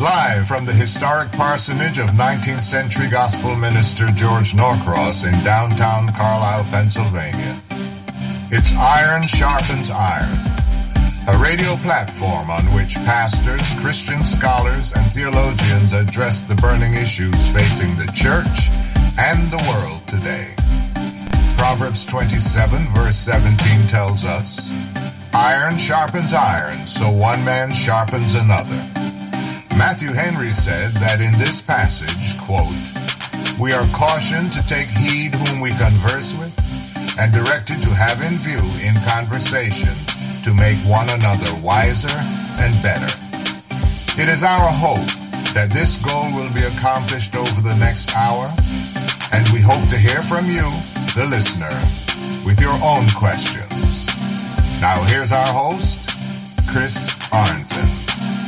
Live from the historic parsonage of 19th century gospel minister George Norcross in downtown Carlisle, Pennsylvania. It's Iron Sharpens Iron, a radio platform on which pastors, Christian scholars, and theologians address the burning issues facing the church and the world today. Proverbs 27 verse 17 tells us, "Iron sharpens iron, so one man sharpens another." Matthew Henry said that in this passage, quote, "We are cautioned to take heed whom we converse with, and directed to have in view in conversation to make one another wiser and better." It is our hope that this goal will be accomplished over the next hour, and we hope to hear from you, the listener, with your own questions. Now here's our host, Chris Arnson.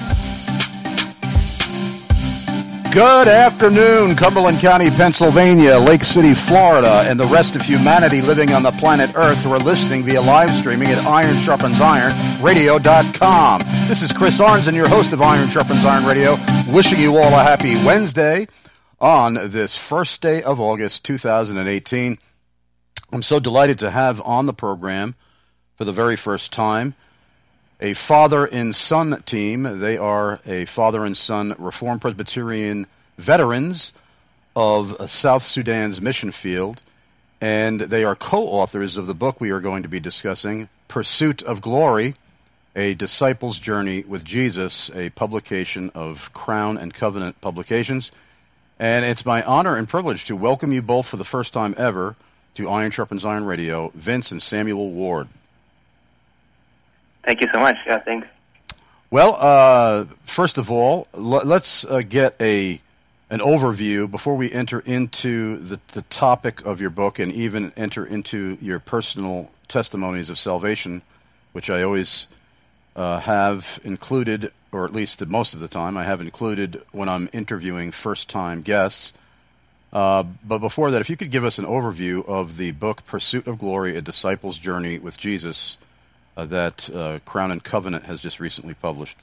Good afternoon, Cumberland County, Pennsylvania, Lake City, Florida, and the rest of humanity living on the planet Earth who are listening via live streaming at IronSharpensIronRadio.com. This is Chris Arnson, your host of Iron Sharpens Iron Radio, wishing you all a happy Wednesday on this first day of August 2018. I'm so delighted to have on the program for the very first time a father and son team. They are a father and son Reformed Presbyterian veterans of South Sudan's mission field, and they are co-authors of the book we are going to be discussing, Pursuit of Glory, A Disciple's Journey with Jesus, a publication of Crown and Covenant Publications. And it's my honor and privilege to welcome you both for the first time ever to Iron Sharpens Iron Radio, Vince and Samuel Ward. Thank you so much. Yeah, thanks. Well, first of all, let's get an overview before we enter into the topic of your book and even enter into your personal testimonies of salvation, which I always have included, or at least most of the time, I have included when I'm interviewing first-time guests. But before that, if you could give us an overview of the book Pursuit of Glory, A Disciple's Journey with Jesus, that Crown and Covenant has just recently published.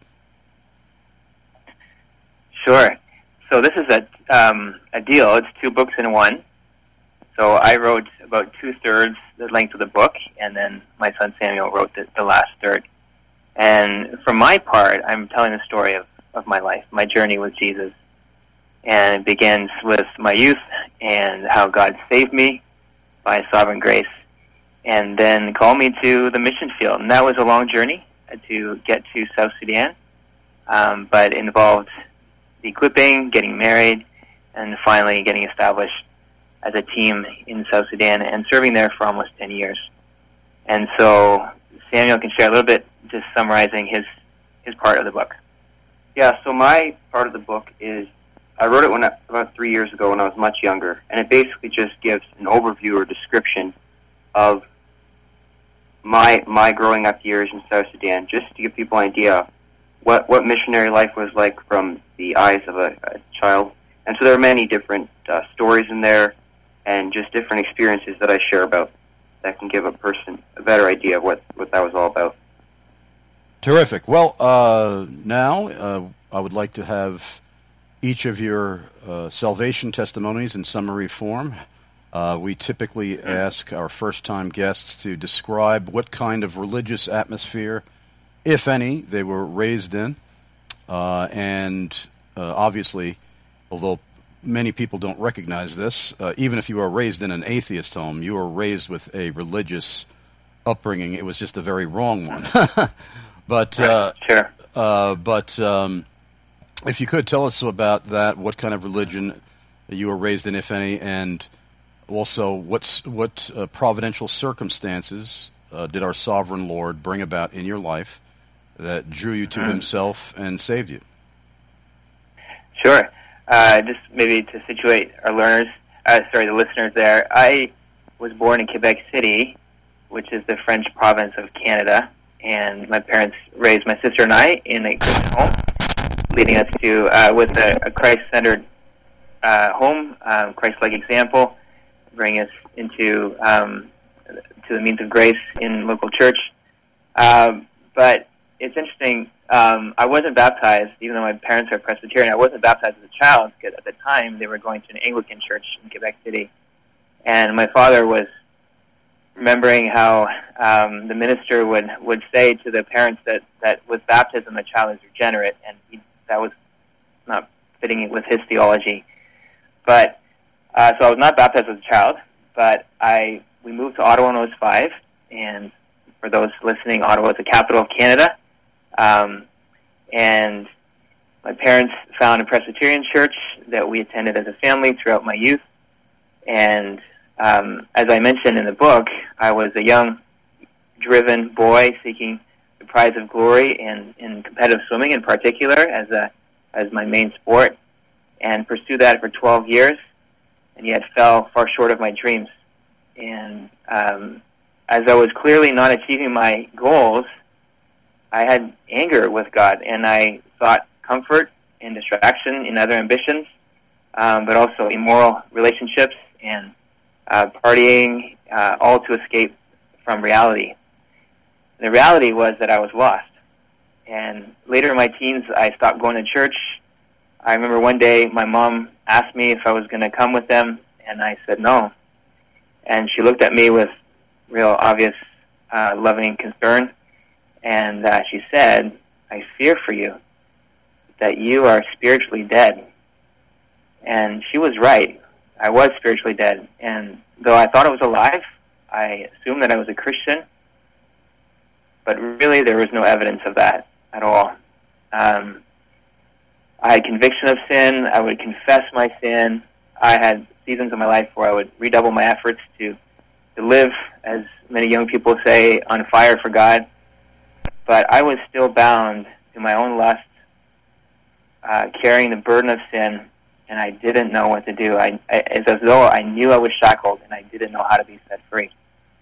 Sure. So this is a deal. It's two books in one. So I wrote about two-thirds the length of the book, and then my son Samuel wrote the last third. And for my part, I'm telling the story of my life, my journey with Jesus. And it begins with my youth and how God saved me by sovereign grace, and then called me to the mission field. And that was a long journey to get to South Sudan, but involved the equipping, getting married, and finally getting established as a team in South Sudan and serving there for almost 10 years. And so Samuel can share a little bit, just summarizing his part of the book. Yeah, so my part of the book is, I wrote it about 3 years ago when I was much younger, and it basically just gives an overview or description of my growing up years in South Sudan, just to give people an idea what missionary life was like from the eyes of a child. And so there are many different stories in there and just different experiences that I share about that can give a person a better idea of what that was all about. Terrific. Well, now I would like to have each of your salvation testimonies in summary form. We typically ask our first-time guests to describe what kind of religious atmosphere, if any, they were raised in. And obviously, although many people don't recognize this, even if you are raised in an atheist home, you were raised with a religious upbringing. It was just a very wrong one. But sure. If you could tell us about that, what kind of religion you were raised in, if any, and also what providential circumstances did our sovereign Lord bring about in your life that drew you to Himself and saved you? Sure. Just maybe to situate our the listeners there. I was born in Quebec City, which is the French province of Canada, and my parents raised my sister and I in a Christian home, leading us to with a Christ-centered home, Christ-like example, bring us into to the means of grace in local church. But it's interesting, I wasn't baptized, even though my parents are Presbyterian. I wasn't baptized as a child because at the time they were going to an Anglican church in Quebec City. And my father was remembering how the minister would say to the parents that with baptism a child is regenerate, and that was not fitting with his theology. But so I was not baptized as a child, but we moved to Ottawa when I was 5, and for those listening, Ottawa is the capital of Canada. And my parents found a Presbyterian church that we attended as a family throughout my youth. And as I mentioned in the book, I was a young, driven boy seeking the prize of glory in competitive swimming in particular as my main sport, and pursued that for 12 years, and yet fell far short of my dreams. And as I was clearly not achieving my goals, I had anger with God, and I sought comfort and distraction in other ambitions, but also immoral relationships and partying, all to escape from reality. And the reality was that I was lost. And later in my teens, I stopped going to church. I remember one day my mom asked me if I was going to come with them, and I said no. And she looked at me with real obvious loving concern, and she said, "I fear for you, that you are spiritually dead." And she was right. I was spiritually dead. And though I thought I was alive, I assumed that I was a Christian, but really there was no evidence of that at all. I had conviction of sin. I would confess my sin. I had seasons of my life where I would redouble my efforts to live, as many young people say, on fire for God. But I was still bound to my own lust, carrying the burden of sin, and I didn't know what to do. It's as though I knew I was shackled, and I didn't know how to be set free.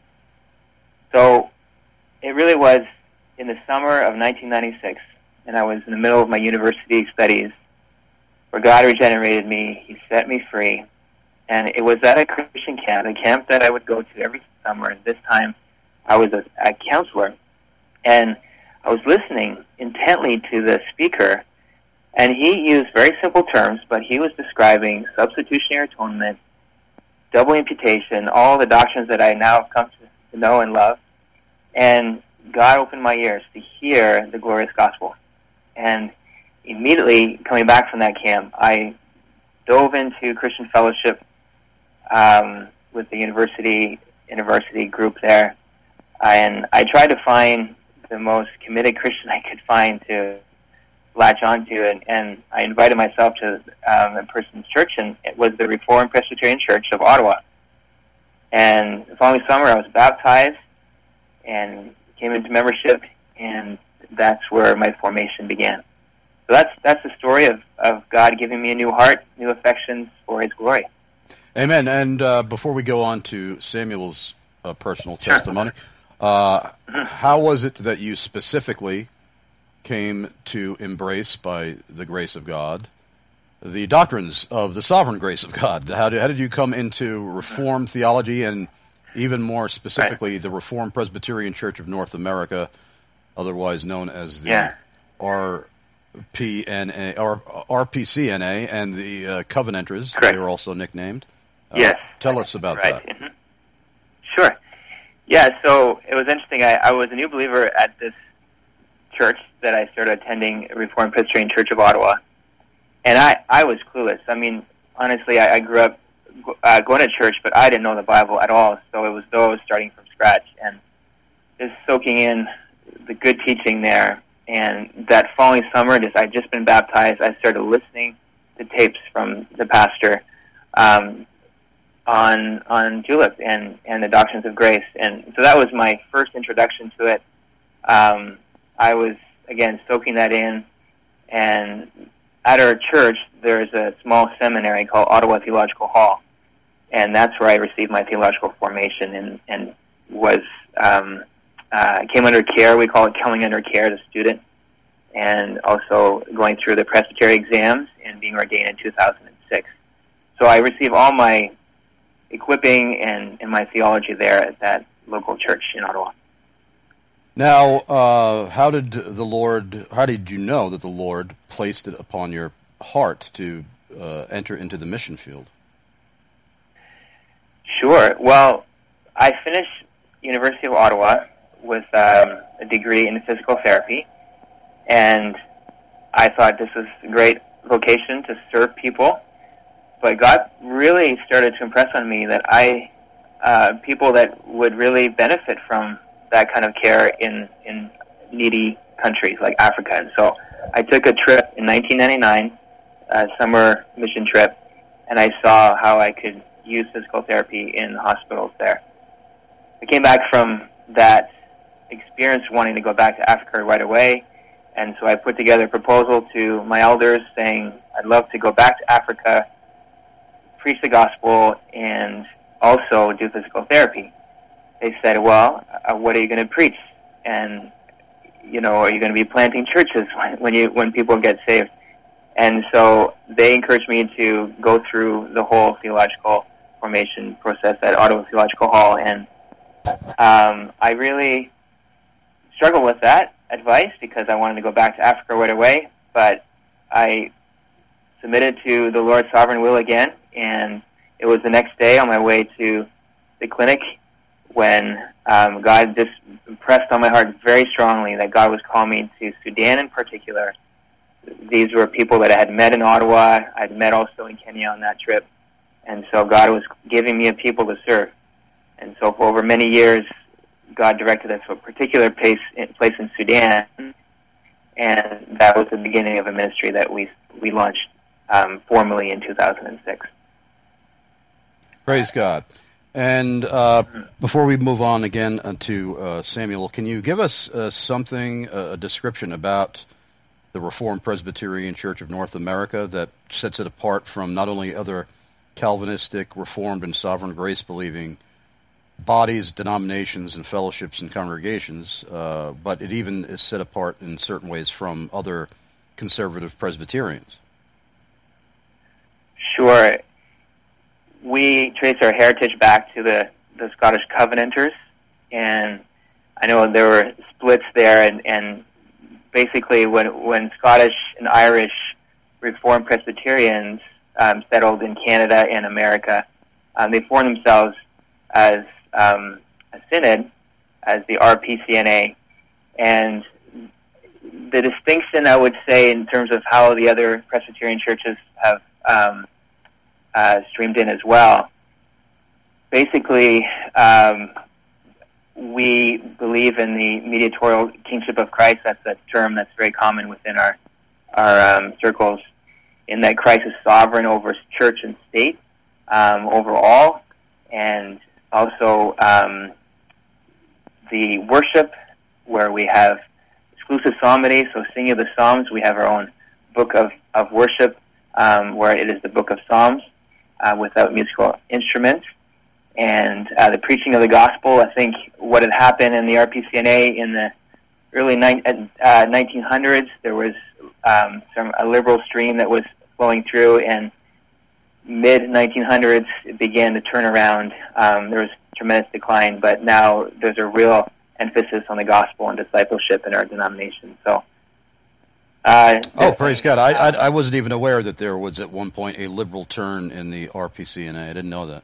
So it really was in the summer of 1996, and I was in the middle of my university studies, where God regenerated me. He set me free, and it was at a Christian camp, a camp that I would go to every summer. And this time, I was a counselor, and I was listening intently to the speaker, and he used very simple terms, but he was describing substitutionary atonement, double imputation, all the doctrines that I now have come to know and love. And God opened my ears to hear the glorious gospel. And immediately coming back from that camp, I dove into Christian fellowship with the university group there. And I tried to find the most committed Christian I could find to latch onto, and I invited myself to a person's church, and it was the Reformed Presbyterian Church of Ottawa. And the following summer, I was baptized and came into membership, and that's where my formation began. So that's the story of God giving me a new heart, new affections for His glory. Amen. And before we go on to Samuel's personal testimony, how was it that you specifically came to embrace, by the grace of God, the doctrines of the sovereign grace of God? How did you come into Reformed theology, and even more specifically, the Reformed Presbyterian Church of North America, otherwise known as the RPCNA, or RPCNA, and the Covenanters? Correct. They were also nicknamed. Yes. Tell us about that. Mm-hmm. Sure. Yeah, so it was interesting. I was a new believer at this church that I started attending, Reformed Presbyterian Church of Ottawa, and I was clueless. I mean, honestly, I grew up going to church, but I didn't know the Bible at all, so it was though I was starting from scratch, and just soaking in the good teaching there. And that following summer, I'd just been baptized, I started listening to tapes from the pastor on Julep and the doctrines of grace, and so that was my first introduction to it. I was, again, soaking that in, and at our church, there's a small seminary called Ottawa Theological Hall, and that's where I received my theological formation, and was came under care. We call it coming under care as a student, and also going through the presbytery exams and being ordained in 2006. So I received all my equipping and my theology there at that local church in Ottawa. Now, how did you know that the Lord placed it upon your heart to enter into the mission field? Sure. Well, I finished University of Ottawa with a degree in physical therapy, and I thought this was a great vocation to serve people. But God really started to impress on me that people that would really benefit from that kind of care in needy countries like Africa. And so I took a trip in 1999, a summer mission trip, and I saw how I could use physical therapy in hospitals there. I came back from that experience wanting to go back to Africa right away, and so I put together a proposal to my elders saying I'd love to go back to Africa, preach the gospel, and also do physical therapy. They said, well, what are you going to preach? And, are you going to be planting churches when people get saved? And so they encouraged me to go through the whole theological formation process at Ottawa Theological Hall, and I really struggled with that advice because I wanted to go back to Africa right away, but I submitted to the Lord's sovereign will again, and it was the next day on my way to the clinic when God just impressed on my heart very strongly that God was calling me to Sudan in particular. These were people that I had met in Ottawa. I'd met also in Kenya on that trip. And so God was giving me a people to serve. And so for over many years, God directed us to a particular place in Sudan. And that was the beginning of a ministry that we launched formally in 2006. Praise God. And before we move on again to Samuel, can you give us a description about the Reformed Presbyterian Church of North America that sets it apart from not only other Calvinistic, Reformed, and Sovereign Grace-believing bodies, denominations, and fellowships and congregations, but it even is set apart in certain ways from other conservative Presbyterians? Sure. We trace our heritage back to the Scottish Covenanters, and I know there were splits there, and basically when Scottish and Irish Reformed Presbyterians settled in Canada and America, they formed themselves as a synod, as the RPCNA, and the distinction, I would say, in terms of how the other Presbyterian churches have streamed in as well. Basically, we believe in the mediatorial kingship of Christ. That's a term that's very common within our circles, in that Christ is sovereign over church and state overall, and also the worship, where we have exclusive psalmody, so singing of the Psalms. We have our own book of worship, where it is the book of Psalms, without musical instruments, and the preaching of the gospel. I think what had happened in the RPCNA in the early 1900s, there was a liberal stream that was flowing through, and mid-1900s it began to turn around. There was tremendous decline, but now there's a real emphasis on the gospel and discipleship in our denomination. So, praise God! I wasn't even aware that there was at one point a liberal turn in the RPCNA. I didn't know that.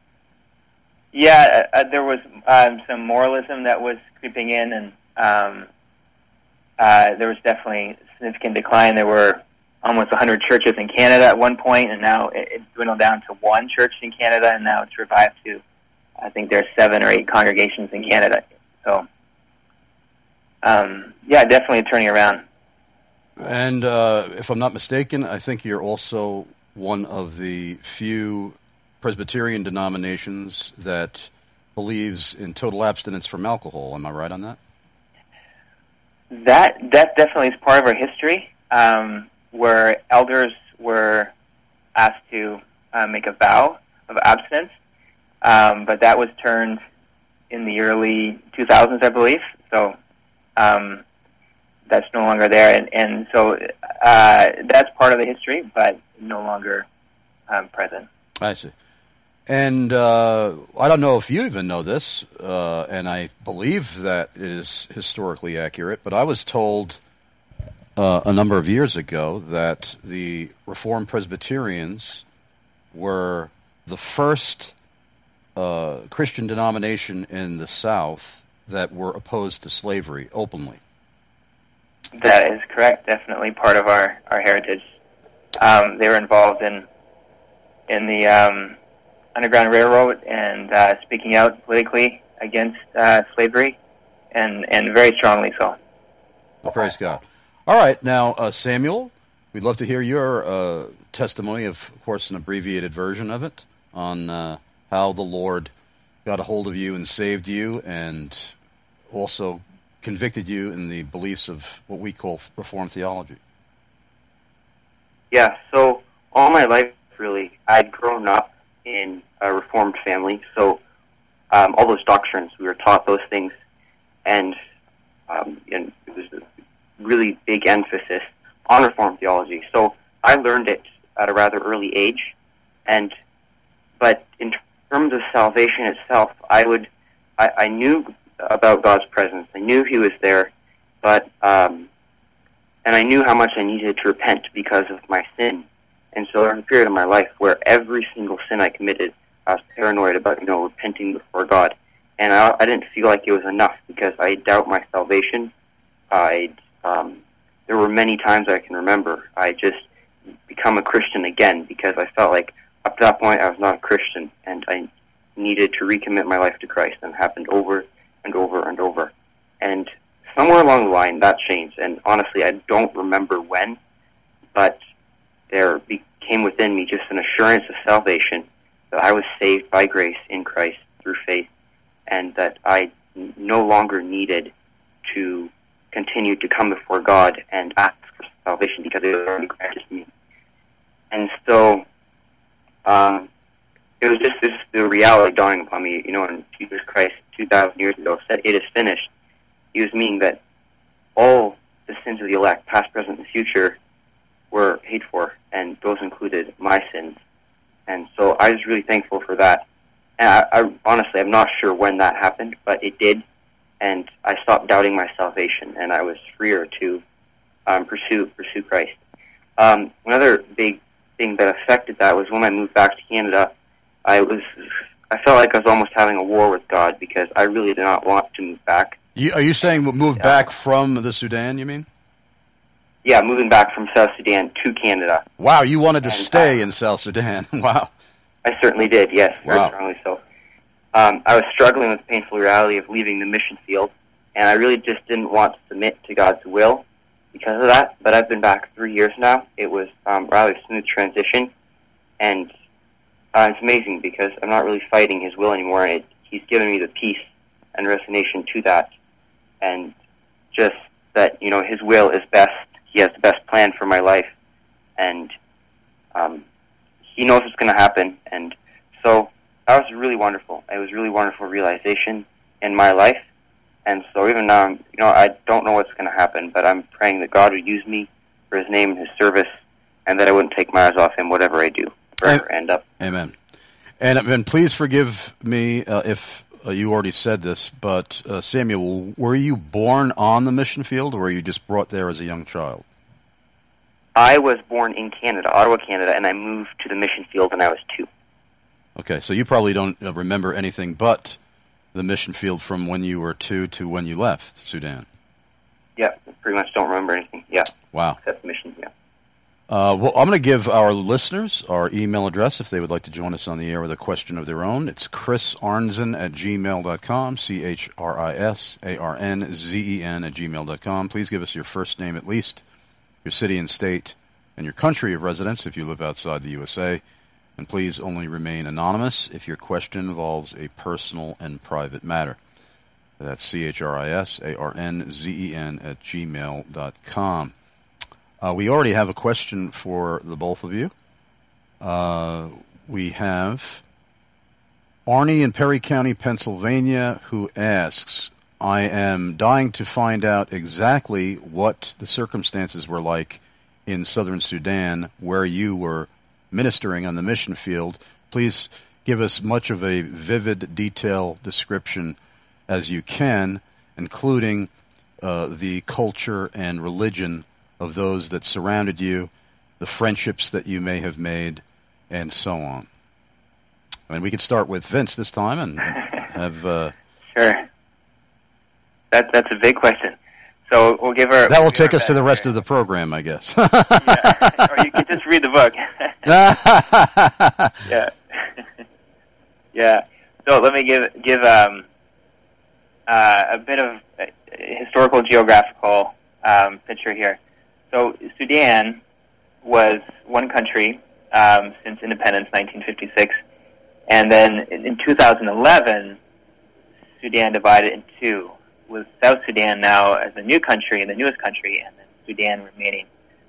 Yeah, there was some moralism that was creeping in, and there was definitely significant decline. There were almost 100 churches in Canada at one point, and now it dwindled down to one church in Canada, and now it's revived to, I think there's 7 or 8 congregations in Canada. So, definitely turning around. And if I'm not mistaken, I think you're also one of the few Presbyterian denominations that believes in total abstinence from alcohol. Am I right on that? That definitely is part of our history, where elders were asked to make a vow of abstinence, but that was turned in the early 2000s, I believe. So that's no longer there, and so that's part of the history, but no longer present. I see. And I don't know if you even know this, and I believe that it is historically accurate, but I was told a number of years ago that the Reformed Presbyterians were the first Christian denomination in the South that were opposed to slavery openly. That is correct. Definitely part of our heritage. They were involved in the Underground Railroad and speaking out politically against slavery, and very strongly so. Well, praise God. All right, now, Samuel, we'd love to hear your testimony, of course, an abbreviated version of it, on how the Lord got a hold of you and saved you, and also convicted you in the beliefs of what we call Reformed theology. Yeah, so all my life, really, I'd grown up in a Reformed family, so all those doctrines, we were taught those things, and it was a really big emphasis on Reformed theology. So I learned it at a rather early age, but in terms of salvation itself, I knew about God's presence. I knew He was there, but and I knew how much I needed to repent because of my sin. And so there was a period of my life where every single sin I committed, I was paranoid about, repenting before God. And I didn't feel like it was enough because I doubt my salvation. There were many times I can remember I just become a Christian again because I felt like up to that point I was not a Christian and I needed to recommit my life to Christ, and it happened over and over and over. And somewhere along the line that changed, and honestly I don't remember when, but there became within me just an assurance of salvation, that I was saved by grace in Christ through faith, and that I no longer needed to continue to come before God and ask for salvation because it was already granted to me. And so it was just the reality dawning upon me, when Jesus Christ 2,000 years ago said, "It is finished." He was meaning that all the sins of the elect, past, present, and future, were paid for, and those included my sins. And so I was really thankful for that. And I honestly, I'm not sure when that happened, but it did, and I stopped doubting my salvation, and I was freer to pursue Christ. Another big thing that affected that was when I moved back to Canada. I felt like I was almost having a war with God because I really did not want to move back. Are you saying move back from the Sudan, you mean? Yeah, moving back from South Sudan to Canada. Wow, you wanted to stay in South Sudan. Wow. I certainly did, yes, very Wow. strongly so. I was struggling with the painful reality of leaving the mission field, and I really just didn't want to submit to God's will because of that, but I've been back 3 years now. It was a rather smooth transition, and it's amazing because I'm not really fighting His will anymore, and He's given me the peace and resignation to that, and just that, His will is best. He has the best plan for my life, and He knows what's going to happen, and so that was really wonderful. It was a really wonderful realization in my life, and so even now, I don't know what's going to happen, but I'm praying that God would use me for His name and His service, and that I wouldn't take my eyes off Him, whatever I do, forever end up. Amen. And please forgive me if you already said this, but Samuel, were you born on the mission field, or were you just brought there as a young child? I was born in Canada, Ottawa, Canada, and I moved to the mission field when I was 2. Okay, so you probably don't remember anything but the mission field from when you were 2 to when you left Sudan. Yeah, pretty much don't remember anything. Yeah. Wow. Except the mission, yeah. Well, I'm going to give our listeners our email address if they would like to join us on the air with a question of their own. It's chrisarnzen@gmail.com, CHRISARNZEN@gmail.com. Please give us your first name at least, your city and state, and your country of residence if you live outside the USA. And please only remain anonymous if your question involves a personal and private matter. That's CHRISARNZEN@gmail.com. We already have a question for the both of you. We have Arnie in Perry County, Pennsylvania, who asks, I am dying to find out exactly what the circumstances were like in southern Sudan where you were ministering on the mission field. Please give us much of a vivid, detailed description as you can, including the culture and religion of those that surrounded you, the friendships that you may have made, and so on. And we could start with Vince this time and have... Sure. That's a big question. So we'll give her... That will take us to the rest of the program, I guess. Yeah. Or you can just read the book. Yeah. Yeah. So let me give a bit of a historical geographical picture here. So Sudan was one country since independence, 1956, and then in 2011, Sudan divided in two, with South Sudan now as the new country, the newest country, and then Sudan remaining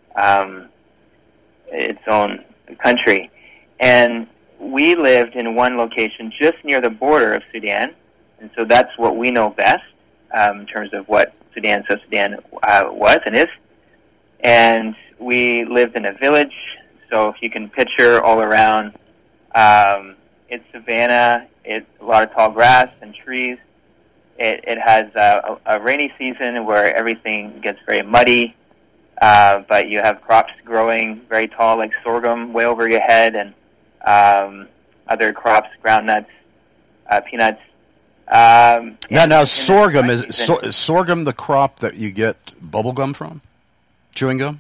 its own country. And we lived in one location just near the border of Sudan, and so that's what we know best in terms of what South Sudan was and is. And we lived in a village, so if you can picture all around, it's savanna, it's a lot of tall grass and trees. It has a rainy season where everything gets very muddy, but you have crops growing very tall like sorghum way over your head, and other crops, groundnuts, peanuts. Now sorghum, is sorghum the crop that you get bubble gum from? Chewing gum?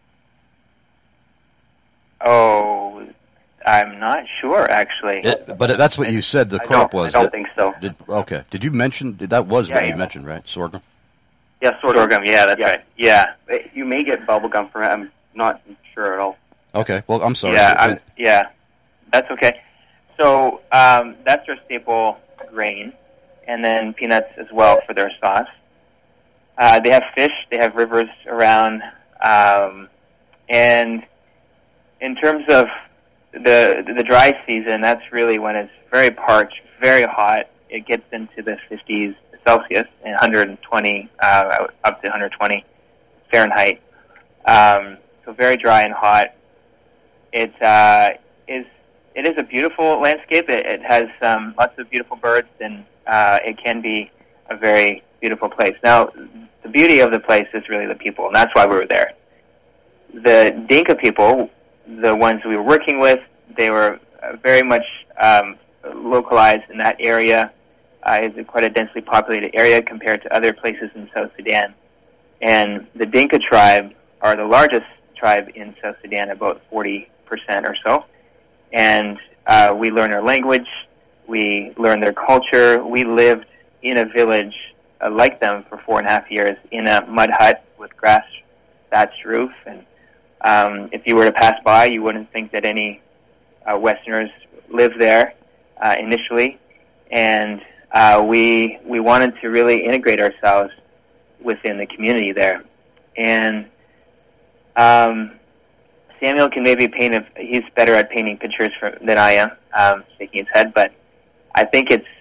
Oh, I'm not sure, actually. But that's what you said the crop was. I don't think so. Okay. Did you mention, that was what you mentioned, right? Sorghum? Yeah, sorghum, yeah, that's right. Yeah. You may get bubblegum from it. I'm not sure at all. Okay, well, I'm sorry. Yeah, that's okay. So that's their staple grain, and then peanuts as well for their sauce. They have fish. They have rivers around. And in terms of the dry season, that's really when it's very parched, very hot. It gets into the 50s Celsius and 120 up to 120 Fahrenheit. So very dry and hot. It is a beautiful landscape. It has lots of beautiful birds, and it can be a very beautiful place. Now, the beauty of the place is really the people, and that's why we were there. The Dinka people, the ones we were working with, they were very much localized in that area. It's quite a densely populated area compared to other places in South Sudan. And the Dinka tribe are the largest tribe in South Sudan, about 40% or so. And we learned their language, we learned their culture. We lived in a village like them for 4.5 years in a mud hut with grass thatched roof. And if you were to pass by, you wouldn't think that any Westerners lived there initially. And we wanted to really integrate ourselves within the community there. And Samuel can maybe paint he's better at painting pictures than I am, shaking his head, but I think it's,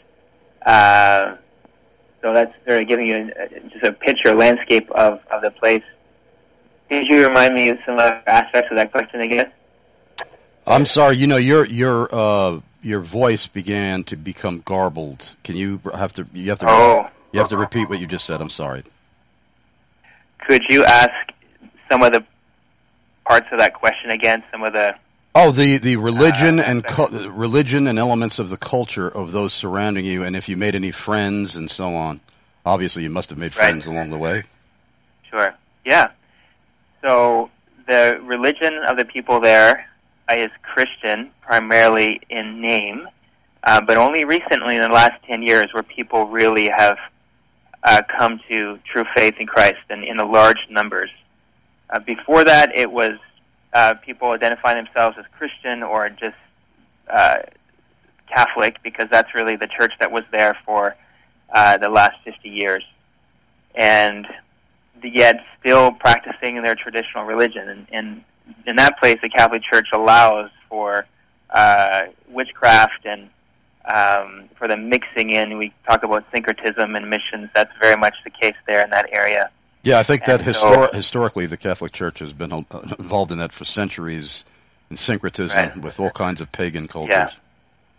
so that's sort of giving you just a picture, landscape of the place. Could you remind me of some other aspects of that question again? I'm sorry, your voice began to become garbled. Can you have to repeat what you just said? I'm sorry. Could you ask some of the parts of that question again? Some of the the religion and religion and elements of the culture of those surrounding you, and if you made any friends and so on. Obviously, you must have made friends along the way. Sure. Yeah. So the religion of the people there is Christian, primarily in name, but only recently, in the last 10 years, where people really have come to true faith in Christ, and in the large numbers. Before that, it was people identifying themselves as Christian or just Catholic, because that's really the church that was there for the last 50 years. And yet still practicing their traditional religion. And in that place, the Catholic Church allows for witchcraft and for the mixing in. We talk about syncretism and missions. That's very much the case there in that area. Yeah, I think that historically the Catholic Church has been involved in that for centuries, in syncretism with all kinds of pagan cultures.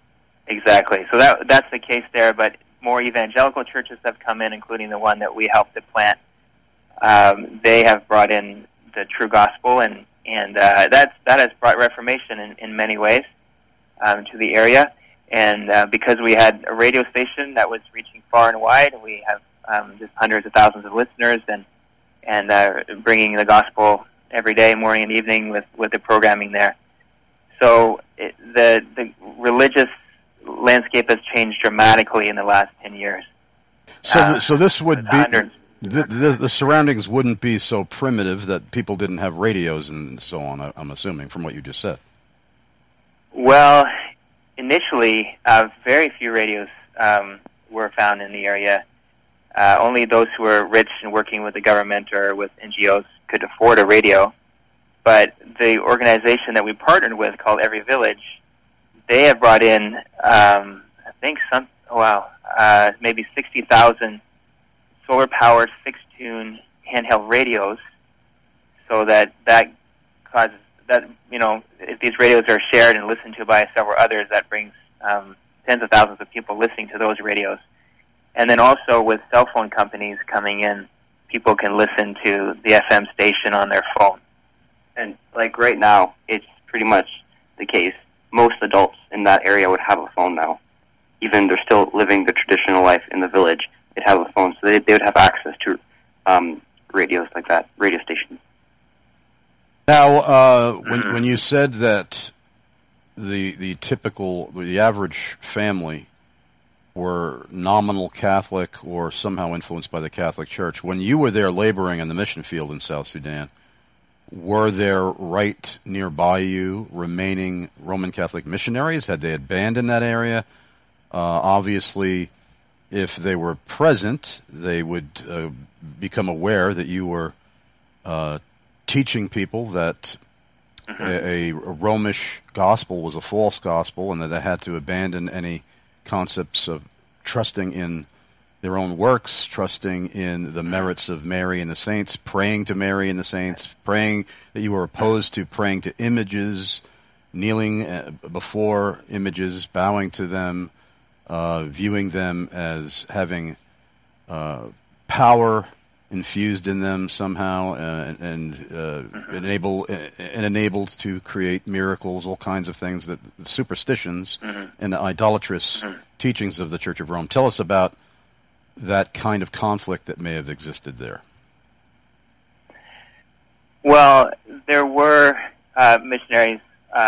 Exactly. So that's the case there, but more evangelical churches have come in, including the one that we helped to plant. They have brought in the true gospel, and that has brought reformation in many ways to the area. And because we had a radio station that was reaching far and wide, we have just hundreds of thousands of listeners, and bringing the gospel every day, morning and evening, with the programming there. So the religious landscape has changed dramatically in the last 10 years. So this would be the surroundings wouldn't be so primitive that people didn't have radios and so on. I'm assuming from what you just said. Well, initially, very few radios were found in the area. Only those who were rich and working with the government or with NGOs could afford a radio. But the organization that we partnered with, called Every Village, they have brought in, I think, maybe 60,000 solar-powered, fixed-tune handheld radios, so that causes that, if these radios are shared and listened to by several others, that brings tens of thousands of people listening to those radios. And then also with cell phone companies coming in, people can listen to the FM station on their phone. And like right now, it's pretty much the case. Most adults in that area would have a phone now. Even they're still living the traditional life in the village, they'd have a phone, so they would have access to radios like that, radio stations. Now, when you said that the average family were nominal Catholic or somehow influenced by the Catholic Church, when you were there laboring in the mission field in South Sudan, were there right nearby you remaining Roman Catholic missionaries? Had they abandoned that area? Obviously, if they were present, they would become aware that you were teaching people that a Romish gospel was a false gospel, and that they had to abandon any concepts of trusting in their own works, trusting in the merits of Mary and the saints, praying to Mary and the saints, praying that you were opposed to praying to images, kneeling before images, bowing to them, viewing them as having power infused in them somehow, and enabled to create miracles, all kinds of things, that the superstitions and the idolatrous teachings of the Church of Rome. Tell us about that kind of conflict that may have existed there. Well, there were missionaries.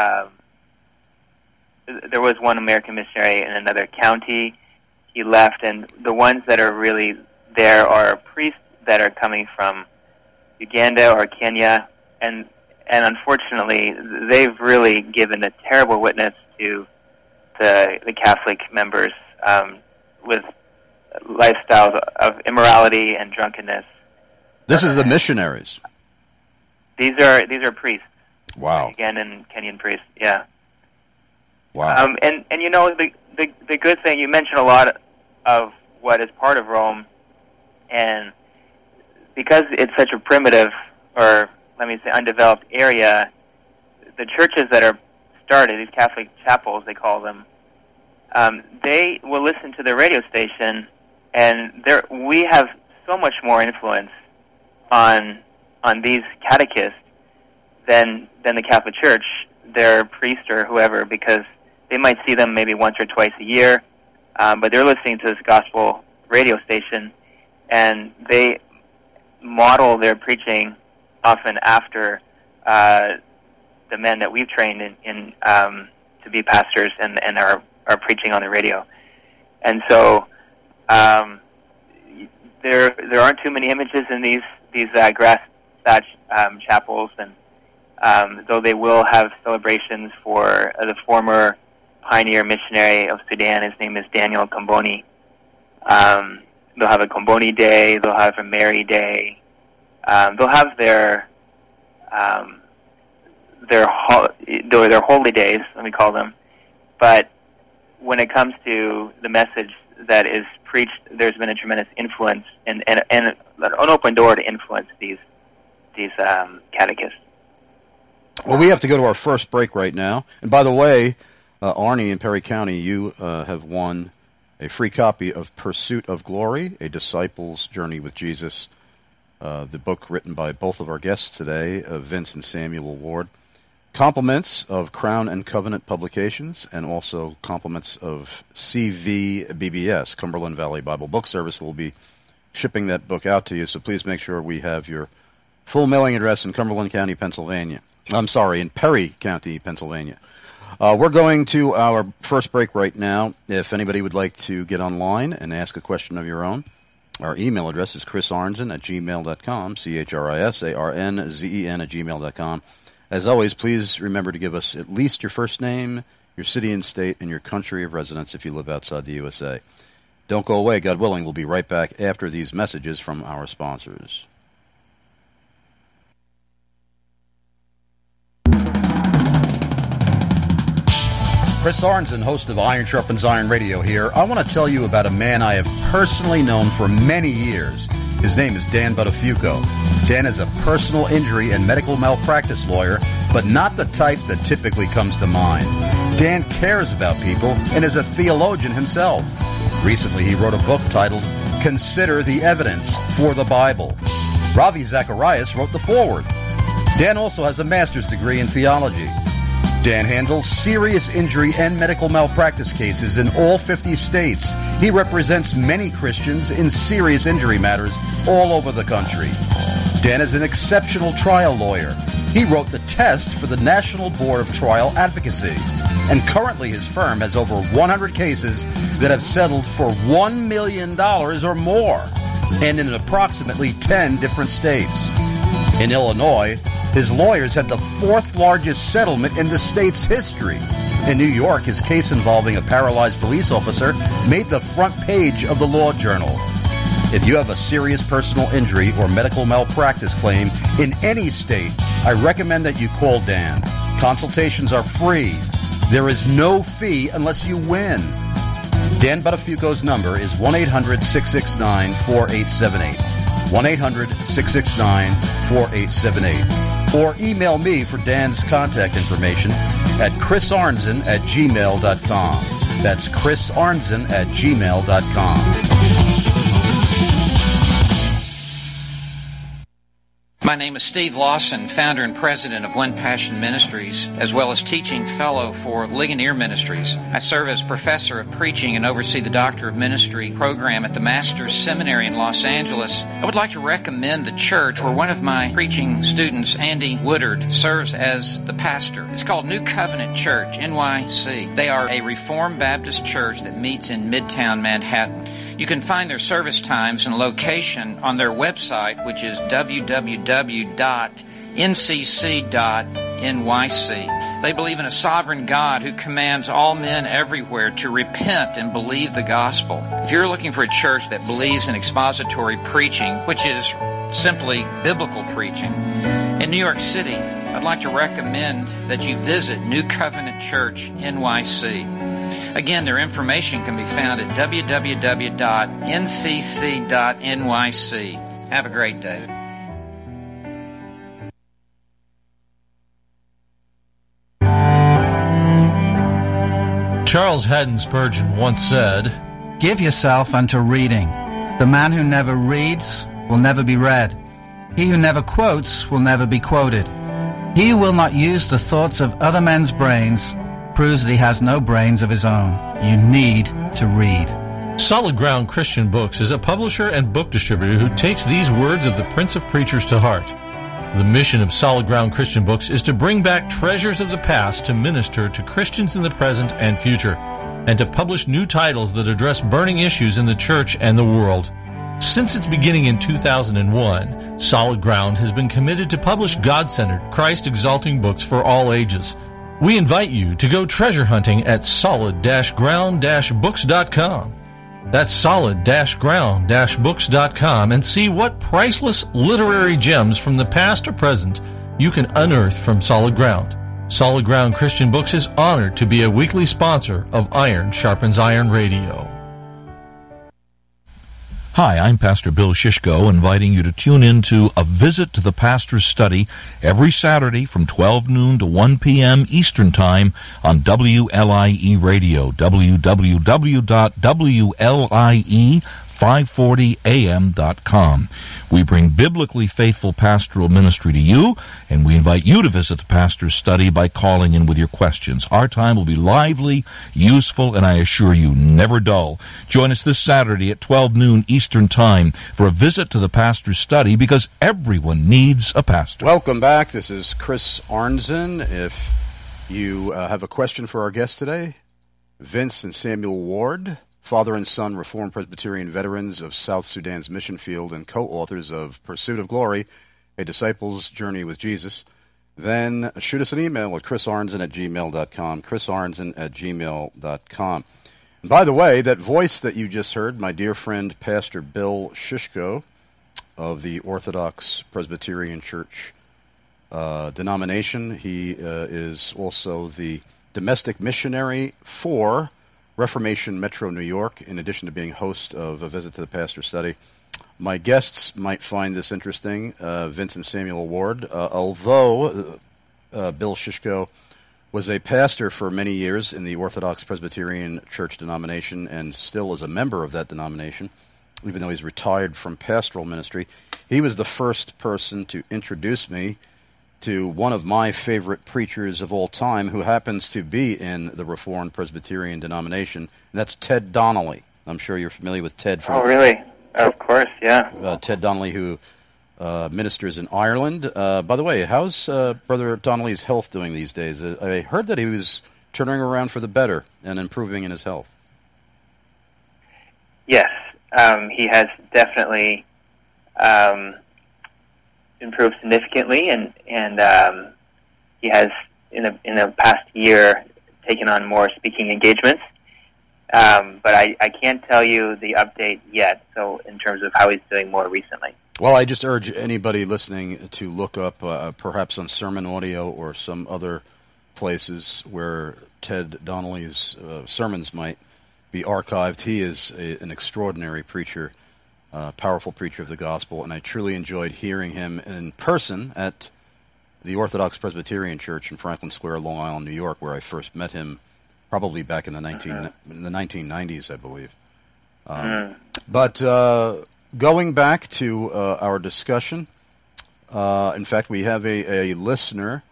There was one American missionary in another county. He left, and the ones that are really there are priests that are coming from Uganda or Kenya, and unfortunately, they've really given a terrible witness to the Catholic members with lifestyles of immorality and drunkenness. This is the missionaries. These are priests. Wow. Ugandan, Kenyan priests. Yeah. Wow. And the good thing, you mentioned a lot of what is part of Rome, and because it's such a primitive, or let me say undeveloped area, the churches that are started, these Catholic chapels, they call them, they will listen to the radio station, and we have so much more influence on these catechists than the Catholic Church, their priest or whoever, because they might see them maybe once or twice a year, but they're listening to this gospel radio station, and they model their preaching often after the men that we've trained in to be pastors and are preaching on the radio. And so there aren't too many images in these grass thatch chapels, and though they will have celebrations for the former pioneer missionary of Sudan. His name is Daniel Comboni. They'll have a Comboni Day. They'll have a Mary Day. They'll have their holy days, let me call them. But when it comes to the message that is preached, there's been a tremendous influence and an open door to influence these catechists. Well, we have to go to our first break right now. And by the way, Arnie in Perry County, you have won a free copy of Pursuit of Glory, A Disciple's Journey with Jesus, the book written by both of our guests today, Vince and Samuel Ward. Compliments of Crown and Covenant Publications, and also compliments of CVBBS, Cumberland Valley Bible Book Service, will be shipping that book out to you, so please make sure we have your full mailing address in Cumberland County, Pennsylvania. I'm sorry, in Perry County, Pennsylvania. We're going to our first break right now. If anybody would like to get online and ask a question of your own, our email address is chrisarnzen@gmail.com, CHRISARNZEN@gmail.com. As always, please remember to give us at least your first name, your city and state, and your country of residence if you live outside the USA. Don't go away. God willing, we'll be right back after these messages from our sponsors. Chris Arnzen, host of Iron Sharpens Iron Radio here. I want to tell you about a man I have personally known for many years. His name is Dan Buttafuoco. Dan is a personal injury and medical malpractice lawyer, but not the type that typically comes to mind. Dan cares about people and is a theologian himself. Recently, he wrote a book titled Consider the Evidence for the Bible. Ravi Zacharias wrote the foreword. Dan also has a master's degree in theology. Dan handles serious injury and medical malpractice cases in all 50 states. He represents many Christians in serious injury matters all over the country. Dan is an exceptional trial lawyer. He wrote the test for the National Board of Trial Advocacy. And currently his firm has over 100 cases that have settled for $1 million or more, and in approximately 10 different states. In Illinois, his lawyers had the fourth largest settlement in the state's history. In New York, his case involving a paralyzed police officer made the front page of the Law Journal. If you have a serious personal injury or medical malpractice claim in any state, I recommend that you call Dan. Consultations are free. There is no fee unless you win. Dan Buttafuoco's number is 1-800-669-4878. 1-800-669-4878. Or email me for Dan's contact information at chrisarnzen@gmail.com. That's chrisarnzen@gmail.com. My name is Steve Lawson, founder and president of One Passion Ministries, as well as teaching fellow for Ligonier Ministries. I serve as professor of preaching and oversee the Doctor of Ministry program at the Master's Seminary in Los Angeles. I would like to recommend the church where one of my preaching students, Andy Woodard, serves as the pastor. It's called New Covenant Church, NYC. They are a Reformed Baptist church that meets in Midtown Manhattan. You can find their service times and location on their website, which is www.ncc.nyc. They believe in a sovereign God who commands all men everywhere to repent and believe the gospel. If you're looking for a church that believes in expository preaching, which is simply biblical preaching, in New York City, I'd like to recommend that you visit New Covenant Church, NYC. Again, their information can be found at www.ncc.nyc. Have a great day. Charles Haddon Spurgeon once said, "Give yourself unto reading. The man who never reads will never be read. He who never quotes will never be quoted. He who will not use the thoughts of other men's brains proves that he has no brains of his own. You need to read." Solid Ground Christian Books is a publisher and book distributor who takes these words of the Prince of Preachers to heart. The mission of Solid Ground Christian Books is to bring back treasures of the past to minister to Christians in the present and future, and to publish new titles that address burning issues in the church and the world. Since its beginning in 2001, Solid Ground has been committed to publish God-centered, Christ-exalting books for all ages. We invite you to go treasure hunting at solid-ground-books.com. That's solid-ground-books.com, and see what priceless literary gems from the past or present you can unearth from Solid Ground. Solid Ground Christian Books is honored to be a weekly sponsor of Iron Sharpens Iron Radio. Hi, I'm Pastor Bill Shishko, inviting you to tune in to A Visit to the Pastor's Study every Saturday from 12 noon to 1 p.m. Eastern Time on WLIE Radio, www.WLIE540am.com. We bring biblically faithful pastoral ministry to you, and we invite you to visit the Pastor's Study by calling in with your questions. Our time will be lively, useful, and I assure you, never dull. Join us this Saturday at 12 noon Eastern Time for a visit to the Pastor's Study, because everyone needs a pastor. Welcome back. This is Chris Arnzen. If you have a question for our guest today, Vince and Samuel Ward, father and son Reformed Presbyterian veterans of South Sudan's mission field and co-authors of Pursuit of Glory, A Disciple's Journey with Jesus, then shoot us an email at chrisarnzen@gmail.com, chrisarnzen@gmail.com. And by the way, that voice that you just heard, my dear friend Pastor Bill Shishko of the Orthodox Presbyterian Church denomination, he is also the domestic missionary for Reformation Metro New York, in addition to being host of A Visit to the Pastor's Study. My guests might find this interesting. Vincent Samuel Ward, although Bill Shishko was a pastor for many years in the Orthodox Presbyterian Church denomination and still is a member of that denomination, even though he's retired from pastoral ministry, he was the first person to introduce me to one of my favorite preachers of all time, who happens to be in the Reformed Presbyterian denomination, and that's Ted Donnelly. I'm sure you're familiar with Ted. Oh, really? Of course, yeah. Ted Donnelly, who ministers in Ireland. By the way, how's Brother Donnelly's health doing these days? I heard that he was turning around for the better and improving in his health. Yes, he has definitely improved significantly, and he has in the past year taken on more speaking engagements. But I can't tell you the update yet. So in terms of how he's doing more recently. Well, I just urge anybody listening to look up perhaps on Sermon Audio or some other places where Ted Donnelly's sermons might be archived. He is an extraordinary preacher. Powerful preacher of the gospel, and I truly enjoyed hearing him in person at the Orthodox Presbyterian Church in Franklin Square, Long Island, New York, where I first met him, probably back in the 1990s, I believe. But going back to our discussion, in fact, we have a listener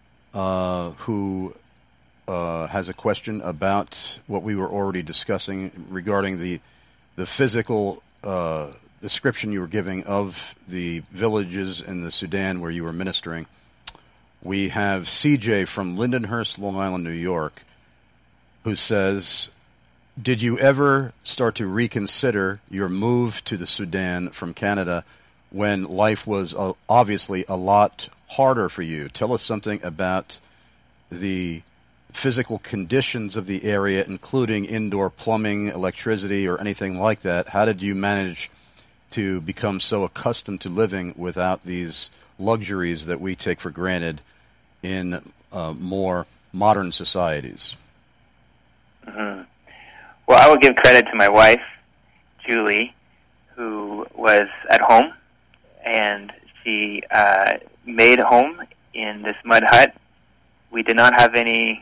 who has a question about what we were already discussing regarding the physical description you were giving of the villages in the Sudan where you were ministering. We have CJ from Lindenhurst, Long Island, New York, who says, did you ever start to reconsider your move to the Sudan from Canada when life was obviously a lot harder for you? Tell us something about the physical conditions of the area, including indoor plumbing, electricity, or anything like that. How did you manage to become so accustomed to living without these luxuries that we take for granted in more modern societies? Mm-hmm. Well, I will give credit to my wife, Julie, who was at home, and she made home in this mud hut. We did not have any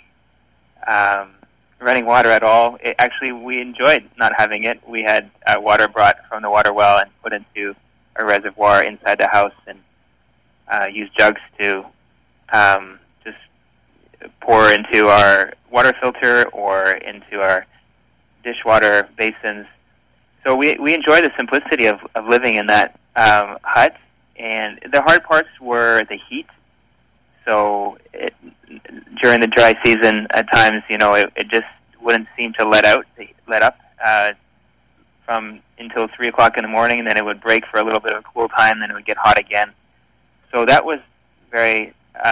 running water at all. Actually, we enjoyed not having it. We had water brought from the water well and put into a reservoir inside the house, and used jugs to just pour into our water filter or into our dishwater basins. So we enjoy the simplicity of living in that hut, and the hard parts were the heat. So during the dry season, at times, it just wouldn't seem to let up from until 3 o'clock in the morning, and then it would break for a little bit of a cool time, then it would get hot again. So that was very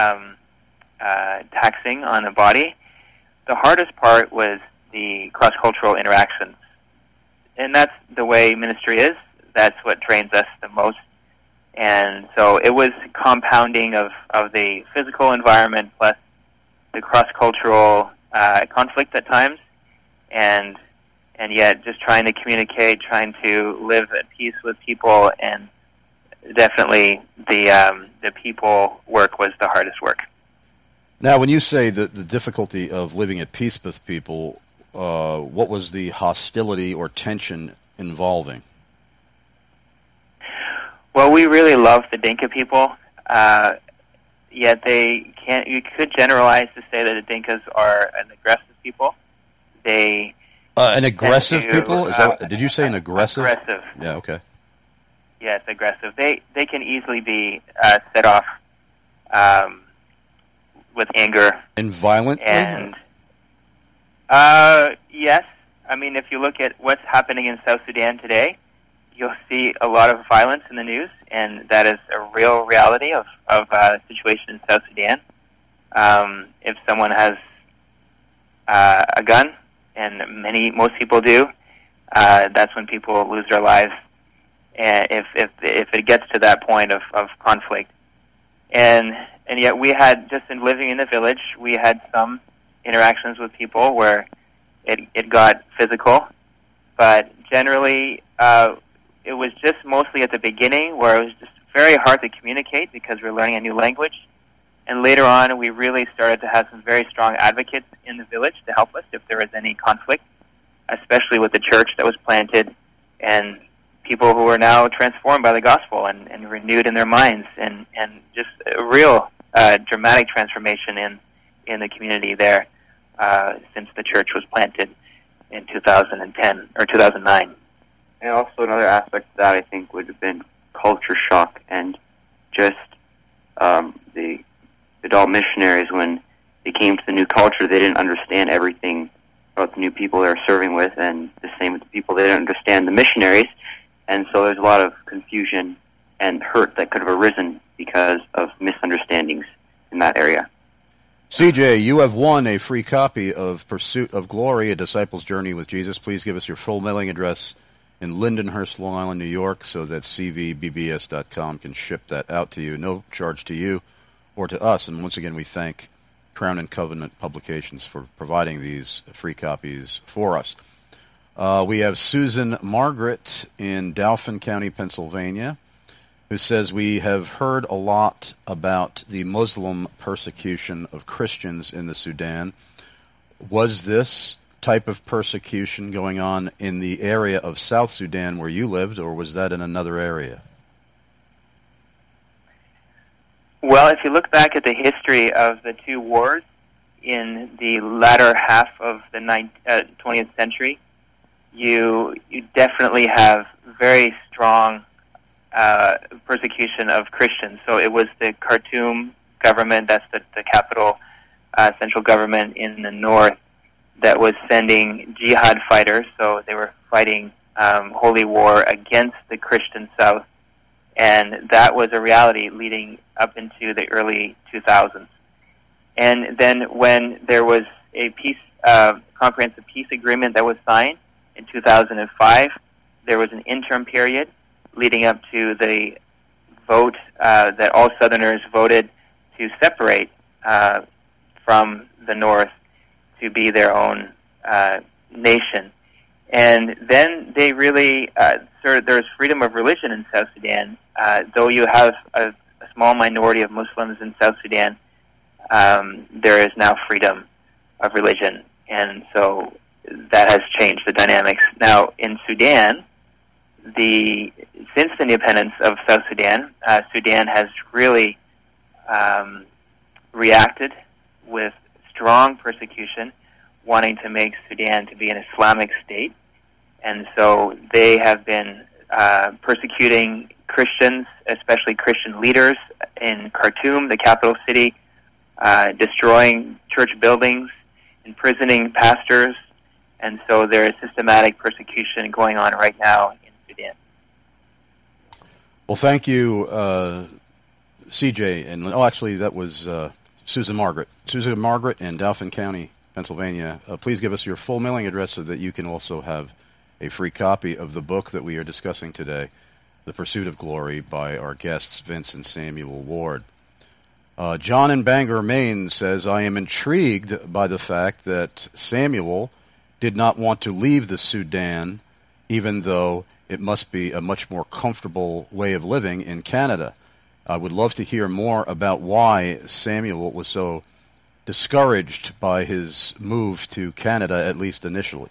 taxing on the body. The hardest part was the cross-cultural interactions. And that's the way ministry is. That's what trains us the most. And so it was compounding of the physical environment plus the cross-cultural conflict at times. And and yet just trying to communicate, trying to live at peace with people, and definitely the people work was the hardest work. Now, when you say the difficulty of living at peace with people, what was the hostility or tension involving? Well, we really love the Dinka people, yet they can't. You could generalize to say that the Dinkas are an aggressive people. They an aggressive people? Is that? Did you say an aggressive? Aggressive. Yeah. Okay. Yes, aggressive. They can easily be set off with anger and violently. And yes, I mean, if you look at what's happening in South Sudan today, you'll see a lot of violence in the news, and that is a real reality of the situation in South Sudan. If someone has a gun, and most people do, that's when people lose their lives. And if it gets to that point of conflict, and yet we had, just in living in the village, we had some interactions with people where it got physical, but generally it was just mostly at the beginning where it was just very hard to communicate because we're learning a new language, and later on we really started to have some very strong advocates in the village to help us if there was any conflict, especially with the church that was planted and people who are now transformed by the gospel and renewed in their minds, and just a real dramatic transformation in the community there since the church was planted in 2010 or 2009. And also another aspect of that, I think, would have been culture shock, and just the adult missionaries, when they came to the new culture, they didn't understand everything about the new people they were serving with, and the same with the people. They didn't understand the missionaries. And so there's a lot of confusion and hurt that could have arisen because of misunderstandings in that area. CJ, you have won a free copy of Pursuit of Glory, A Disciple's Journey with Jesus. Please give us your full mailing address in Lindenhurst, Long Island, New York, so that cvbbs.com can ship that out to you. No charge to you or to us. And once again, we thank Crown and Covenant Publications for providing these free copies for us. We have Susan Margaret in Dauphin County, Pennsylvania, who says, we have heard a lot about the Muslim persecution of Christians in the Sudan. Was this type of persecution going on in the area of South Sudan where you lived, or was that in another area? Well, if you look back at the history of the two wars in the latter half of the 20th century, you definitely have very strong persecution of Christians. So it was the Khartoum government, that's the capital central government in the north, that was sending jihad fighters. So they were fighting holy war against the Christian south, and that was a reality leading up into the early 2000s. And then when there was a comprehensive peace agreement that was signed in 2005, there was an interim period leading up to the vote that all Southerners voted to separate from the North to be their own nation. And then they really, there's freedom of religion in South Sudan. Though you have a small minority of Muslims in South Sudan, there is now freedom of religion. And so that has changed the dynamics. Now, in Sudan, since the independence of South Sudan, Sudan has really reacted with strong persecution, wanting to make Sudan to be an Islamic state. And so they have been persecuting Christians, especially Christian leaders in Khartoum, the capital city, destroying church buildings, imprisoning pastors. And so there is systematic persecution going on right now in Sudan. Well, thank you, CJ. And actually, that was Susan Margaret. Susan Margaret in Dauphin County, Pennsylvania. Please give us your full mailing address so that you can also have a free copy of the book that we are discussing today, The Pursuit of Glory, by our guests Vince and Samuel Ward. John in Bangor, Maine says, I am intrigued by the fact that Samuel did not want to leave the Sudan, even though it must be a much more comfortable way of living in Canada. I would love to hear more about why Samuel was so discouraged by his move to Canada, at least initially.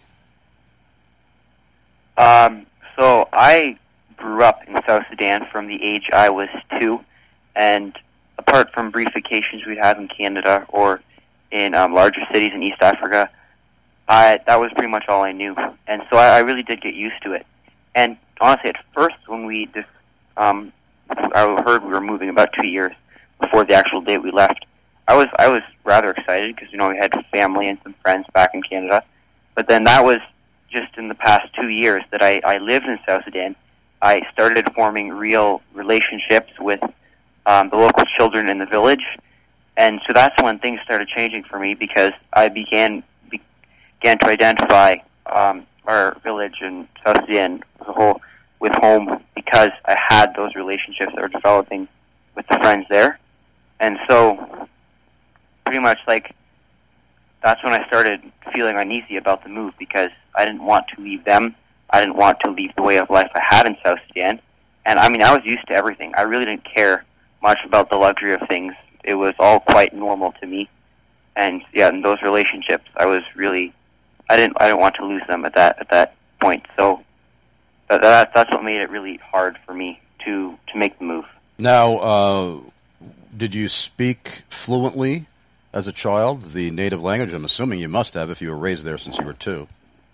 So I grew up in South Sudan from the age I was 2, and apart from brief vacations we'd have in Canada or in larger cities in East Africa, that was pretty much all I knew. And so I really did get used to it. And honestly, at first when I heard we were moving about 2 years before the actual date we left, I was rather excited because, we had family and some friends back in Canada. But then that was just in the past 2 years that I lived in South Sudan. I started forming real relationships with the local children in the village. And so that's when things started changing for me, because I began to identify our village in South Sudan as a whole with home, because I had those relationships that were developing with the friends there. And so pretty much that's when I started feeling uneasy about the move, because I didn't want to leave them. I didn't want to leave the way of life I had in South Sudan. And I was used to everything. I really didn't care much about the luxury of things. It was all quite normal to me. And in those relationships, I didn't want to lose them at that point. So that's what made it really hard for me to make the move. Now, did you speak fluently as a child, the native language? I'm assuming you must have if you were raised there since you were 2.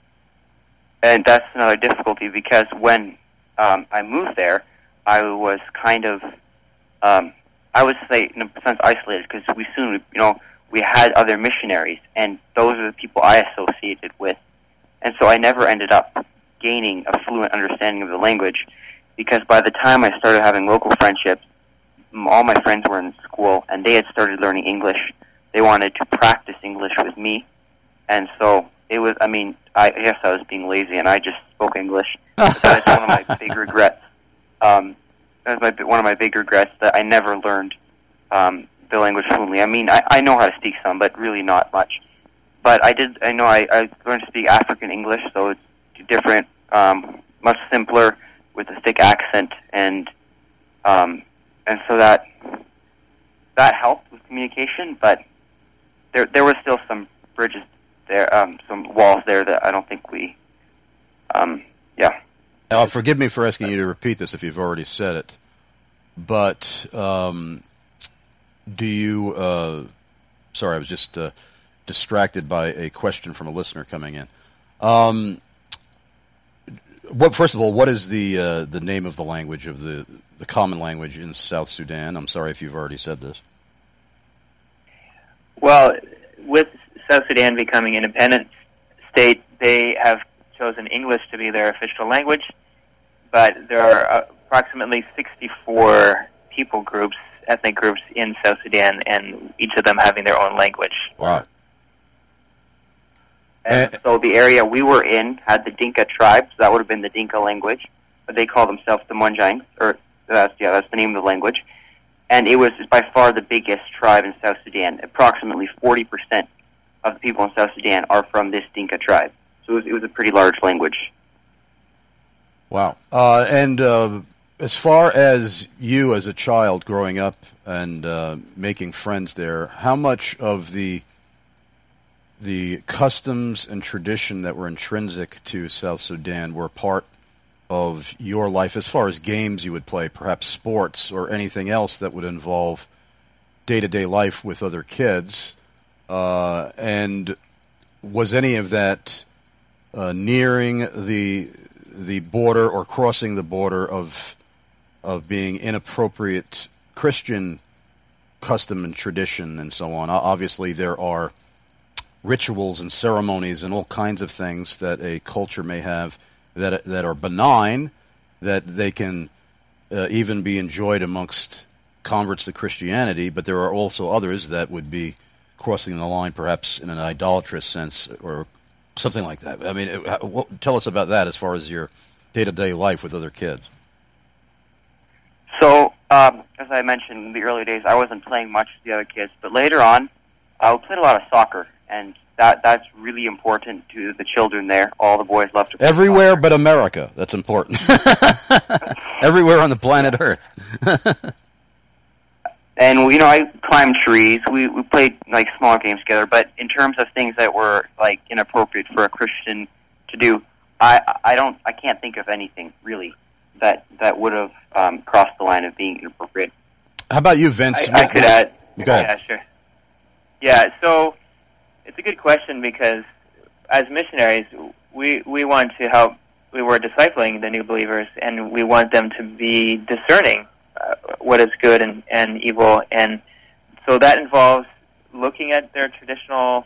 And that's another difficulty, because when I moved there, I was kind of, I would say, in a sense, isolated, because we had other missionaries, and those are the people I associated with. And so I never ended up gaining a fluent understanding of the language, because by the time I started having local friendships, all my friends were in school, and they had started learning English. They wanted to practice English with me. And so it was, I guess I was being lazy, and I just spoke English. But that's one of my big regrets. One of my big regrets, that I never learned the language fluently. I know how to speak some, but really not much. But I learned to speak African English, so it's different, much simpler, with a thick accent, and so that helped with communication. But there were still some bridges there, some walls there that I don't think we, Now, forgive me for asking you to repeat this if you've already said it, but do you? Sorry, I was just distracted by a question from a listener coming in. First of all, what is the name of the language of the common language in South Sudan? I'm sorry if you've already said this. Well, with South Sudan becoming an independent state, they have chosen English to be their official language, but there are approximately 64 people groups, ethnic groups in South Sudan, and each of them having their own language. Wow. And so the area we were in had the Dinka tribe, so that would have been the Dinka language, but they call themselves the Munjang, that's the name of the language. And it was by far the biggest tribe in South Sudan. Approximately 40% of the people in South Sudan are from this Dinka tribe. So it was a pretty large language. Wow. And as far as you as a child growing up and making friends there, how much of the customs and tradition that were intrinsic to South Sudan were part of your life, as far as games you would play, perhaps sports or anything else that would involve day-to-day life with other kids? And was any of that nearing the border or crossing the border of being inappropriate Christian custom and tradition and so on? Obviously, there are rituals and ceremonies and all kinds of things that a culture may have that are benign, that they can even be enjoyed amongst converts to Christianity, but there are also others that would be crossing the line perhaps in an idolatrous sense or something like that. Tell us about that as far as your day-to-day life with other kids. So, as I mentioned in the early days, I wasn't playing much with the other kids, but later on, I played a lot of soccer, and that's really important to the children there. All the boys love to play Everywhere soccer. but America. That's important. Everywhere on the planet Earth. And I climbed trees. We played like smaller games together. But in terms of things that were like inappropriate for a Christian to do, I can't think of anything really that would have crossed the line of being inappropriate. How about you, Vince? I could add. Go ahead. Yeah, sure. Yeah, so it's a good question because as missionaries, we want to help. We were discipling the new believers, and we want them to be discerning what is good and evil. And so that involves looking at their traditional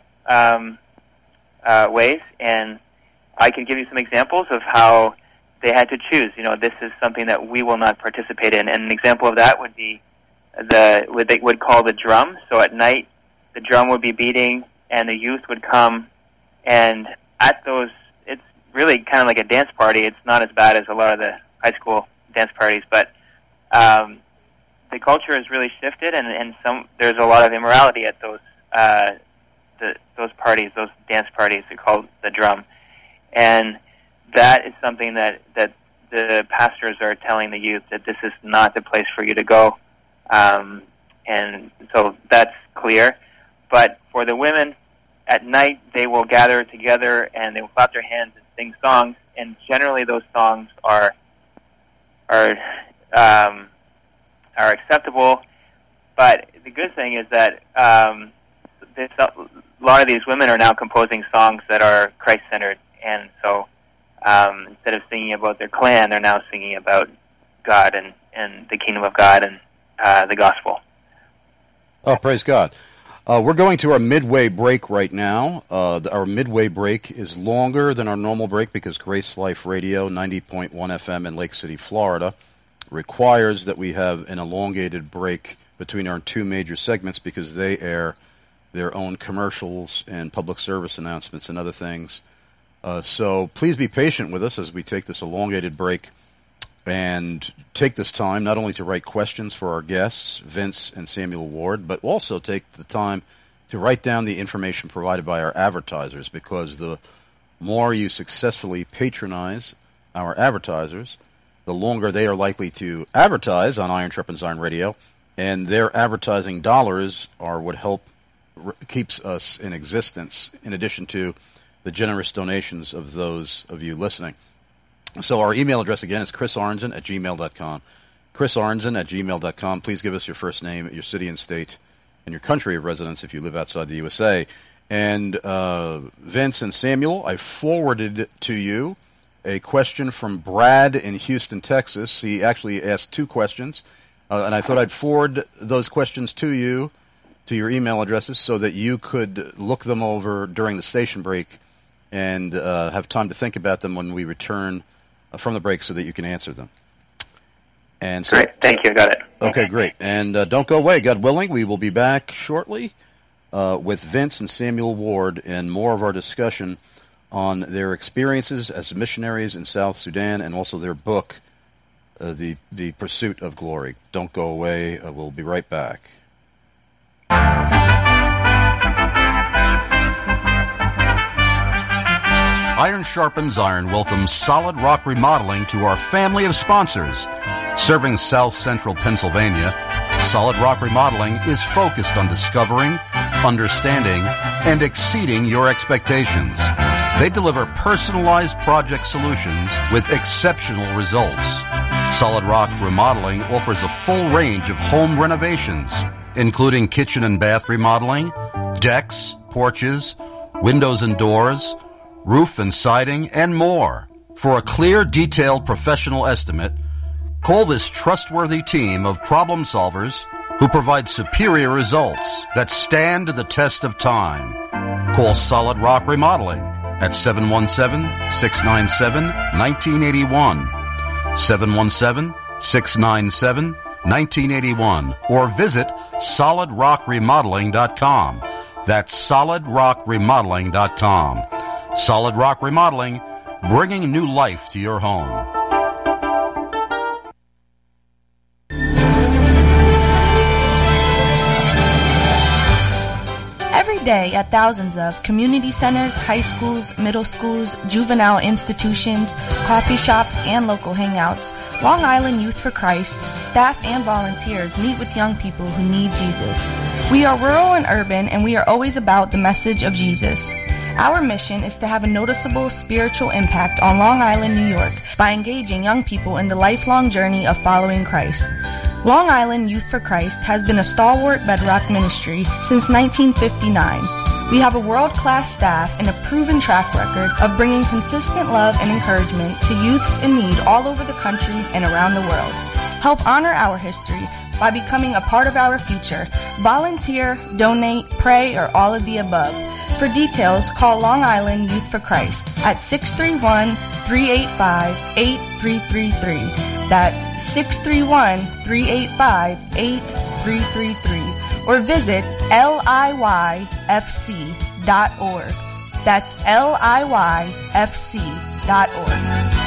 ways. And I can give you some examples of how they had to choose. This is something that we will not participate in. And an example of that would be what they would call the drum. So at night, the drum would be beating, and the youth would come. And at those, it's really kind of like a dance party. It's not as bad as a lot of the high school dance parties, but the culture has really shifted, and there's a lot of immorality at those those parties, those dance parties. They're called the drum, and that is something that the pastors are telling the youth that this is not the place for you to go, and so that's clear. But for the women, at night they will gather together and they will clap their hands and sing songs, and generally those songs are acceptable. But the good thing is that a lot of these women are now composing songs that are Christ-centered, and so instead of singing about their clan, they're now singing about God and the kingdom of God and the gospel. Oh, praise God. We're going to our midway break right now. Our midway break is longer than our normal break because Grace Life Radio, 90.1 FM in Lake City, Florida, requires that we have an elongated break between our two major segments because they air their own commercials and public service announcements and other things. So please be patient with us as we take this elongated break and take this time not only to write questions for our guests, Vince and Samuel Ward, but also take the time to write down the information provided by our advertisers, because the more you successfully patronize our advertisers, the longer they are likely to advertise on Iron Sharpens Iron Radio, and their advertising dollars are what keeps us in existence, in addition to the generous donations of those of you listening. So our email address again is chrisarnzen@gmail.com. chrisarnzen@gmail.com. Please give us your first name, your city and state, and your country of residence if you live outside the USA. And Vince and Samuel, I forwarded to you a question from Brad in Houston, Texas. He actually asked two questions, and I thought I'd forward those questions to you, to your email addresses, so that you could look them over during the station break and have time to think about them when we return from the break so that you can answer them. And so, great. Thank you. Got it. Okay, great. And don't go away. God willing, we will be back shortly with Vince and Samuel Ward and more of our discussion on their experiences as missionaries in South Sudan and also their book, The Pursuit of Glory. Don't go away. We'll be right back. Iron Sharpens Iron welcomes Solid Rock Remodeling to our family of sponsors. Serving South Central Pennsylvania, Solid Rock Remodeling is focused on discovering, understanding, and exceeding your expectations. They deliver personalized project solutions with exceptional results. Solid Rock Remodeling offers a full range of home renovations, including kitchen and bath remodeling, decks, porches, windows and doors, roof and siding, and more. For a clear, detailed, professional estimate, call this trustworthy team of problem solvers who provide superior results that stand the test of time. Call Solid Rock Remodeling at 717-697-1981, 717-697-1981, or visit solidrockremodeling.com. That's solidrockremodeling.com. Solid Rock Remodeling, bringing new life to your home. Every day at thousands of community centers, high schools, middle schools, juvenile institutions, coffee shops, and local hangouts, Long Island Youth for Christ, staff and volunteers meet with young people who need Jesus. We are rural and urban, and we are always about the message of Jesus. Our mission is to have a noticeable spiritual impact on Long Island, New York, by engaging young people in the lifelong journey of following Christ. Long Island Youth for Christ has been a stalwart bedrock ministry since 1959. We have a world-class staff and a proven track record of bringing consistent love and encouragement to youths in need all over the country and around the world. Help honor our history by becoming a part of our future. Volunteer, donate, pray, or all of the above. For details, call Long Island Youth for Christ at 631-385-8333. That's 631-385-8333. Or visit LIYFC.org. That's LIYFC.org.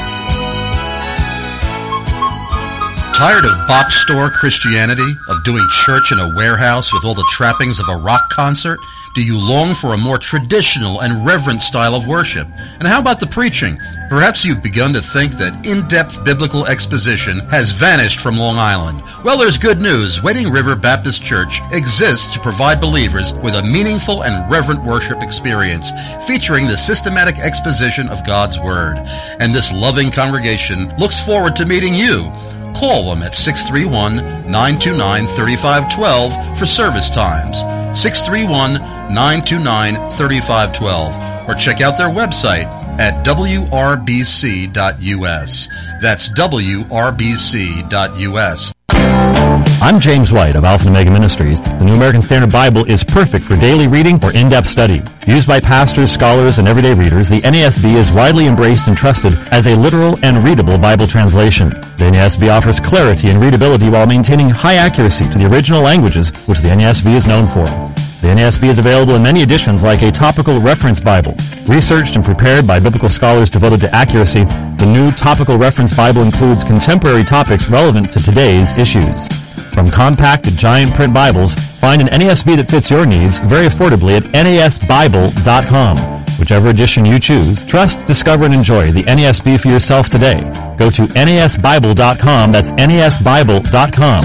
Tired of box store Christianity, of doing church in a warehouse with all the trappings of a rock concert? Do you long for a more traditional and reverent style of worship? And how about the preaching? Perhaps you've begun to think that in-depth biblical exposition has vanished from Long Island. Well, there's good news. Wading River Baptist Church exists to provide believers with a meaningful and reverent worship experience featuring the systematic exposition of God's Word. And this loving congregation looks forward to meeting you. Call them at 631-929-3512 for service times. 631-929-3512. Or check out their website at wrbc.us. That's wrbc.us. I'm James White of Alpha and Omega Ministries. The New American Standard Bible is perfect for daily reading or in-depth study. Used by pastors, scholars, and everyday readers, the NASB is widely embraced and trusted as a literal and readable Bible translation. The NASB offers clarity and readability while maintaining high accuracy to the original languages, which the NASB is known for. The NASB is available in many editions like a topical reference Bible. Researched and prepared by biblical scholars devoted to accuracy, the new topical reference Bible includes contemporary topics relevant to today's issues. From compact to giant print Bibles, find an NASB that fits your needs very affordably at NASBible.com. Whichever edition you choose, trust, discover, and enjoy the NASB for yourself today. Go to NASBible.com. That's NASBible.com.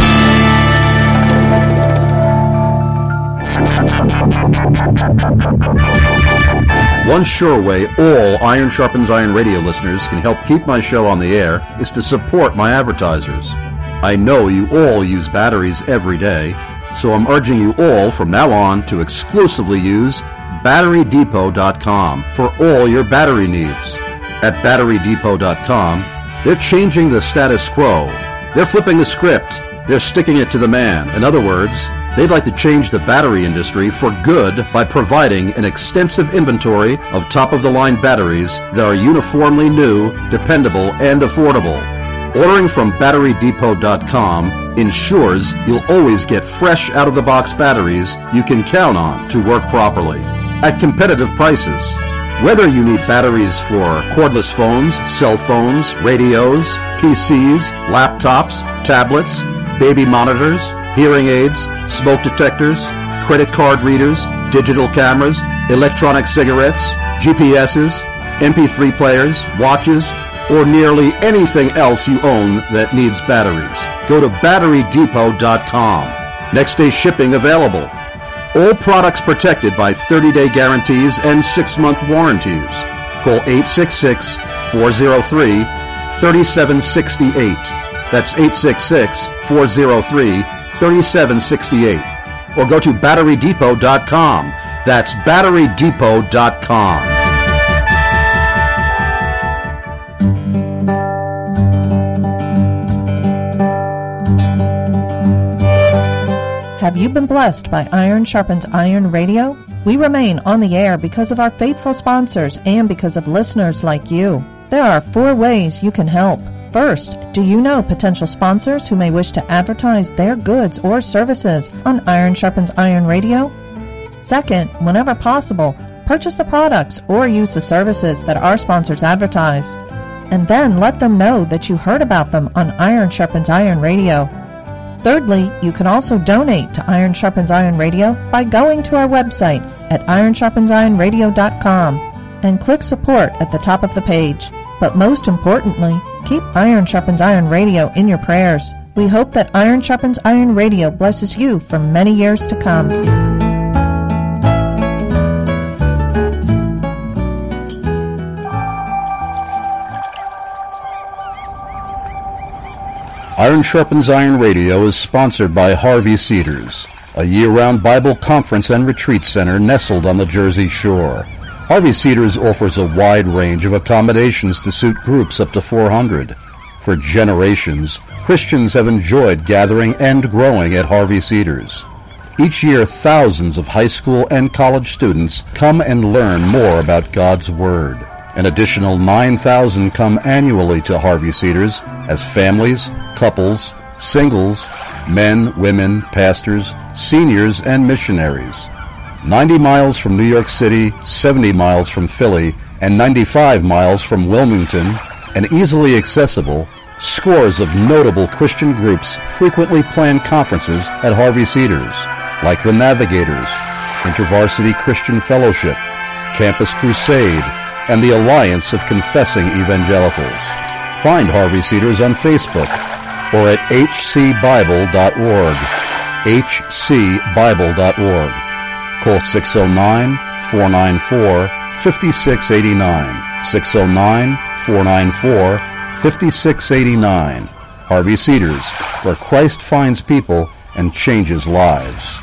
One sure way all Iron Sharpens Iron radio listeners can help keep my show on the air is to support my advertisers. I know you all use batteries every day, so I'm urging you all from now on to exclusively use BatteryDepot.com for all your battery needs. At BatteryDepot.com, they're changing the status quo. They're flipping the script. They're sticking it to the man. In other words, they'd like to change the battery industry for good by providing an extensive inventory of top-of-the-line batteries that are uniformly new, dependable, and affordable. Ordering from BatteryDepot.com ensures you'll always get fresh out-of-the-box batteries you can count on to work properly at competitive prices. Whether you need batteries for cordless phones, cell phones, radios, PCs, laptops, tablets, baby monitors, hearing aids, smoke detectors, credit card readers, digital cameras, electronic cigarettes, GPSs, MP3 players, watches, or nearly anything else you own that needs batteries, go to BatteryDepot.com. Next day shipping available. All products protected by 30-day guarantees and 6-month warranties. Call 866-403-3768. That's 866-403-3768. Or go to BatteryDepot.com. That's BatteryDepot.com. Have you been blessed by Iron Sharpens Iron Radio? We remain on the air because of our faithful sponsors and because of listeners like you. There are 4 ways you can help. First, do you know potential sponsors who may wish to advertise their goods or services on Iron Sharpens Iron Radio? Second, whenever possible, purchase the products or use the services that our sponsors advertise. And then let them know that you heard about them on Iron Sharpens Iron Radio. Thirdly, you can also donate to Iron Sharpens Iron Radio by going to our website at ironsharpensironradio.com and click support at the top of the page. But most importantly, keep Iron Sharpens Iron Radio in your prayers. We hope that Iron Sharpens Iron Radio blesses you for many years to come. Iron Sharpens Iron Radio is sponsored by Harvey Cedars, a year-round Bible conference and retreat center nestled on the Jersey Shore. Harvey Cedars offers a wide range of accommodations to suit groups up to 400. For generations, Christians have enjoyed gathering and growing at Harvey Cedars. Each year, thousands of high school and college students come and learn more about God's Word. An additional 9,000 come annually to Harvey Cedars as families, couples, singles, men, women, pastors, seniors, and missionaries. 90 miles from New York City, 70 miles from Philly, and 95 miles from Wilmington, and easily accessible, scores of notable Christian groups frequently plan conferences at Harvey Cedars, like the Navigators, InterVarsity Christian Fellowship, Campus Crusade, and the Alliance of Confessing Evangelicals. Find Harvey Cedars on Facebook or at hcbible.org. hcbible.org. Call 609-494-5689. 609-494-5689. Harvey Cedars, where Christ finds people and changes lives.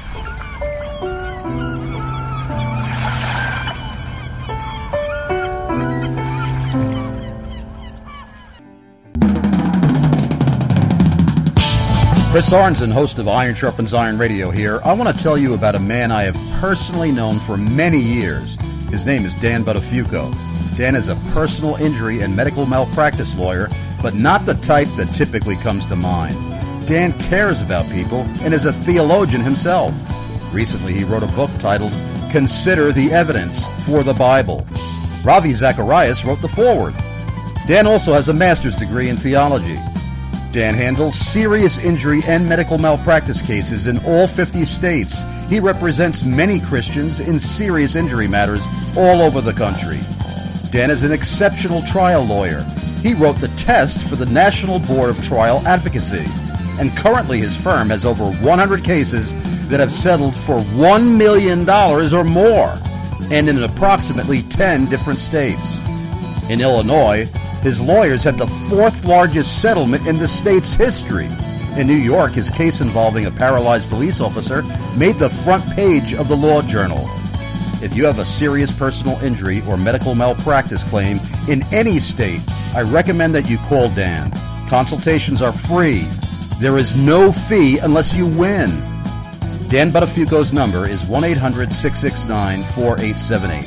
Chris Arnzen, host of Iron Sharpens Iron Radio here. I want to tell you about a man I have personally known for many years. His name is Dan Buttafuoco. Dan is a personal injury and medical malpractice lawyer, but not the type that typically comes to mind. Dan cares about people and is a theologian himself. Recently, he wrote a book titled Consider the Evidence for the Bible. Ravi Zacharias wrote the foreword. Dan also has a master's degree in theology. Dan handles serious injury and medical malpractice cases in all 50 states. He represents many Christians in serious injury matters all over the country. Dan is an exceptional trial lawyer. He wrote the test for the National Board of Trial Advocacy. And currently his firm has over 100 cases that have settled for $1 million or more, and in approximately 10 different states. In Illinois, his lawyers had the fourth largest settlement in the state's history. In New York, his case involving a paralyzed police officer made the front page of the Law Journal. If you have a serious personal injury or medical malpractice claim in any state, I recommend that you call Dan. Consultations are free. There is no fee unless you win. Dan Buttafuoco's number is 1-800-669-4878.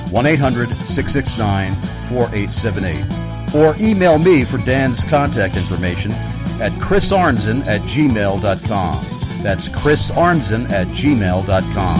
1-800-669-4878. Or email me for Dan's contact information at chrisarnzen@gmail.com. That's chrisarnzen@gmail.com.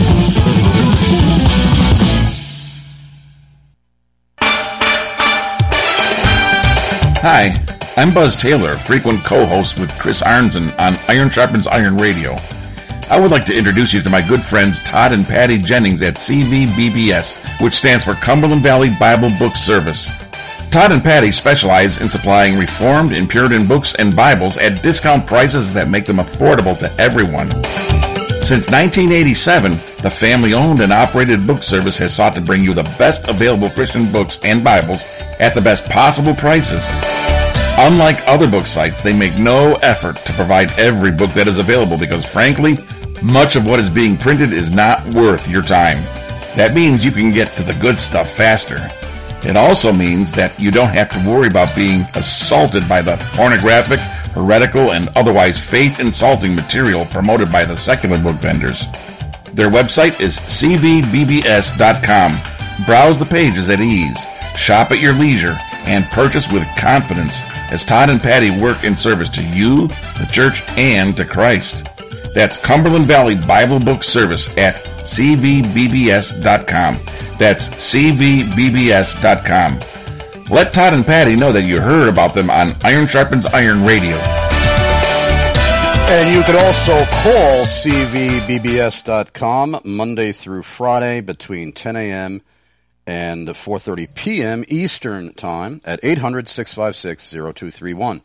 Hi, I'm Buzz Taylor, frequent co-host with Chris Arnzen on Iron Sharpens Iron Radio. I would like to introduce you to my good friends Todd and Patty Jennings at CVBBS, which stands for Cumberland Valley Bible Book Service. Todd and Patty specialize in supplying Reformed and Puritan books and Bibles at discount prices that make them affordable to everyone. Since 1987, the family-owned and operated book service has sought to bring you the best available Christian books and Bibles at the best possible prices. Unlike other book sites, they make no effort to provide every book that is available because, frankly, much of what is being printed is not worth your time. That means you can get to the good stuff faster. It also means that you don't have to worry about being assaulted by the pornographic, heretical, and otherwise faith-insulting material promoted by the secular book vendors. Their website is cvbbs.com. Browse the pages at ease, shop at your leisure, and purchase with confidence as Todd and Patty work in service to you, the church, and to Christ. That's Cumberland Valley Bible Book Service at cvbbs.com. That's cvbbs.com. Let Todd and Patty know that you heard about them on Iron Sharpens Iron Radio. And you can also call cvbbs.com Monday through Friday between 10 a.m. and 4:30 p.m. Eastern Time at 800-656-0231.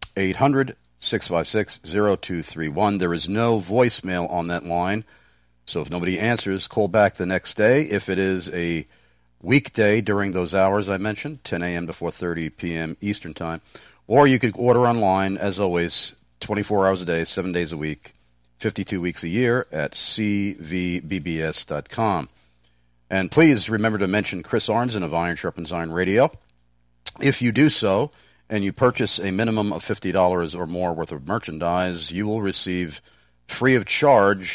800-656-0231. There is no voicemail on that line, so if nobody answers, call back the next day. If it is a weekday during those hours I mentioned, 10 a.m. to 4:30 p.m. Eastern Time, or you could order online, as always, 24 hours a day, 7 days a week, 52 weeks a year at cvbbs.com. And please remember to mention Chris Arnzen of Iron Sharpens Iron Radio. If you do so, and you purchase a minimum of $50 or more worth of merchandise, you will receive free of charge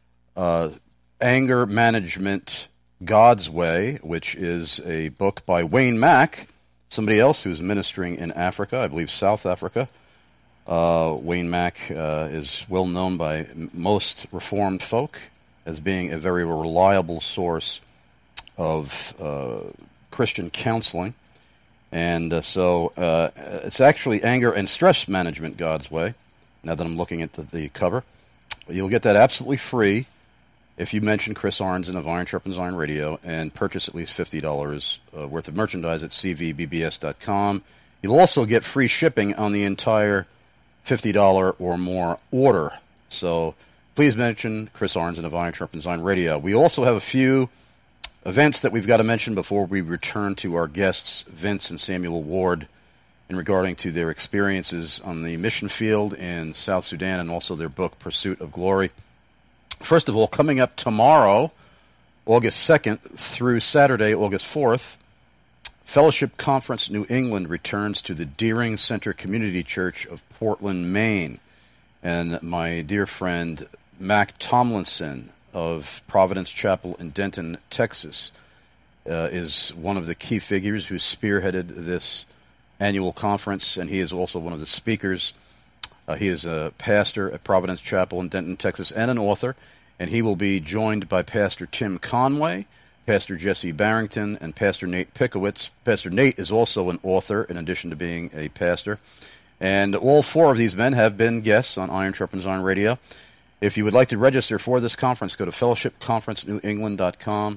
Anger Management God's Way, which is a book by Wayne Mack, somebody else who's ministering in Africa, I believe South Africa. Wayne Mack is well known by most Reformed folk as being a very reliable source of Christian counseling. And so it's actually Anger and Stress Management God's Way, now that I'm looking at the cover. You'll get that absolutely free if you mention Chris Arnzen of Iron Sharpens Iron Radio and purchase at least $50 worth of merchandise at cvbbs.com. You'll also get free shipping on the entire $50 or more order. So please mention Chris Arnzen of Iron Sharpens Iron Radio. We also have a few events that we've got to mention before we return to our guests, Vince and Samuel Ward, in regarding to their experiences on the mission field in South Sudan and also their book, Pursuit of Glory. First of all, coming up tomorrow, August 2nd through Saturday, August 4th, Fellowship Conference New England returns to the Deering Center Community Church of Portland, Maine. And my dear friend Mac Tomlinson of Providence Chapel in Denton, Texas, is one of the key figures who spearheaded this annual conference, and he is also one of the speakers. He is a pastor at Providence Chapel in Denton, Texas, and an author, and he will be joined by Pastor Tim Conway, Pastor Jesse Barrington, and Pastor Nate Pickowitz. Pastor Nate is also an author in addition to being a pastor. And all four of these men have been guests on Iron Sharpens Iron Radio. If you would like to register for this conference, go to fellowshipconferencenewengland.com,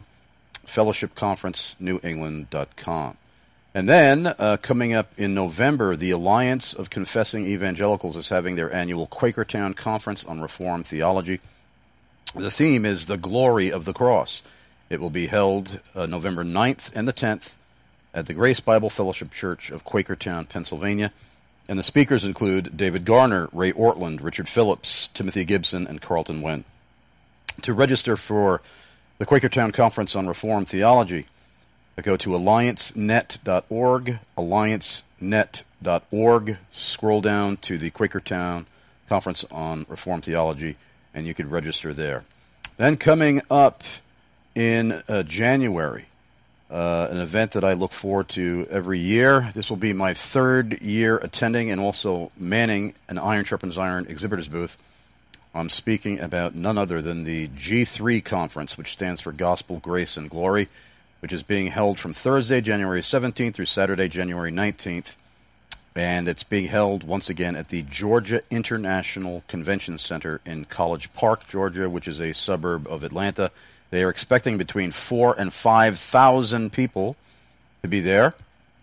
fellowshipconferencenewengland.com. And then, coming up in November, the Alliance of Confessing Evangelicals is having their annual Quakertown Conference on Reformed Theology. The theme is The Glory of the Cross. It will be held November 9th and the 10th at the Grace Bible Fellowship Church of Quakertown, Pennsylvania. And the speakers include David Garner, Ray Ortland, Richard Phillips, Timothy Gibson, and Carlton Wen. To register for the Quakertown Conference on Reformed Theology, go to alliancenet.org, alliancenet.org, scroll down to the Quakertown Conference on Reformed Theology, and you could register there. Then coming up in January, an event that I look forward to every year. This will be my third year attending and also manning an Iron Sharpens Iron exhibitors booth. I'm speaking about none other than the G3 Conference, which stands for Gospel, Grace, and Glory, which is being held from Thursday, January 17th through Saturday, January 19th. And it's being held once again at the Georgia International Convention Center in College Park, Georgia, which is a suburb of Atlanta. They are expecting between 4,000 and 5,000 people to be there.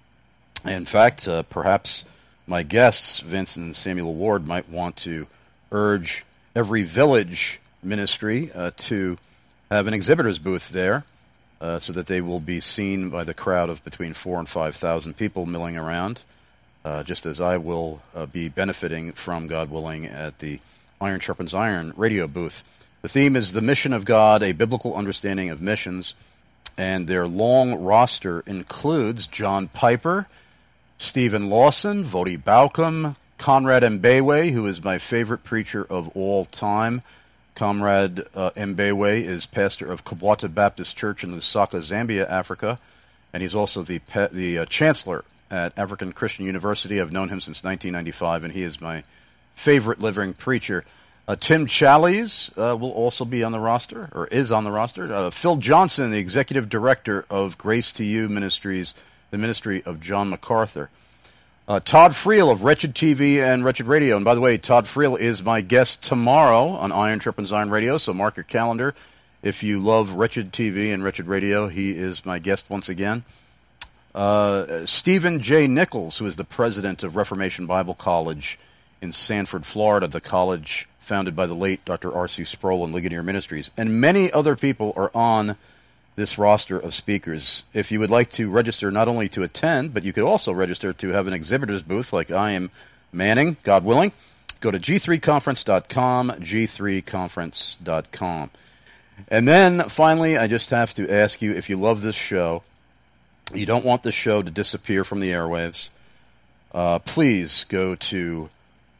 In fact, perhaps my guests, Vince and Samuel Ward, might want to urge every village ministry to have an exhibitor's booth there so that they will be seen by the crowd of between 4,000 and 5,000 people milling around, just as I will be benefiting from, God willing, at the Iron Sharpens Iron radio booth. The theme is The Mission of God, a Biblical Understanding of Missions, and their long roster includes John Piper, Stephen Lawson, Vodi Bauckham, Conrad Mbewe, who is my favorite preacher of all time. Conrad Mbewe is pastor of Kabwata Baptist Church in Lusaka, Zambia, Africa, and he's also the chancellor at African Christian University. I've known him since 1995, and he is my favorite living preacher. Tim Challies will also be on the roster, or is on the roster. Phil Johnson, the executive director of Grace to You Ministries, the ministry of John MacArthur. Todd Friel of Wretched TV and Wretched Radio. And by the way, Todd Friel is my guest tomorrow on Iron Sharpens Iron Radio, so mark your calendar. If you love Wretched TV and Wretched Radio, he is my guest once again. Stephen J. Nichols, who is the president of Reformation Bible College in Sanford, Florida, the college founded by the late Dr. R.C. Sproul and Ligonier Ministries. And many other people are on this roster of speakers. If you would like to register not only to attend, but you could also register to have an exhibitor's booth like I am manning, God willing, go to g3conference.com, g3conference.com. And then, finally, I just have to ask you, if you love this show, you don't want the show to disappear from the airwaves, please go to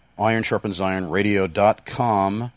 ironsharpensironradio.com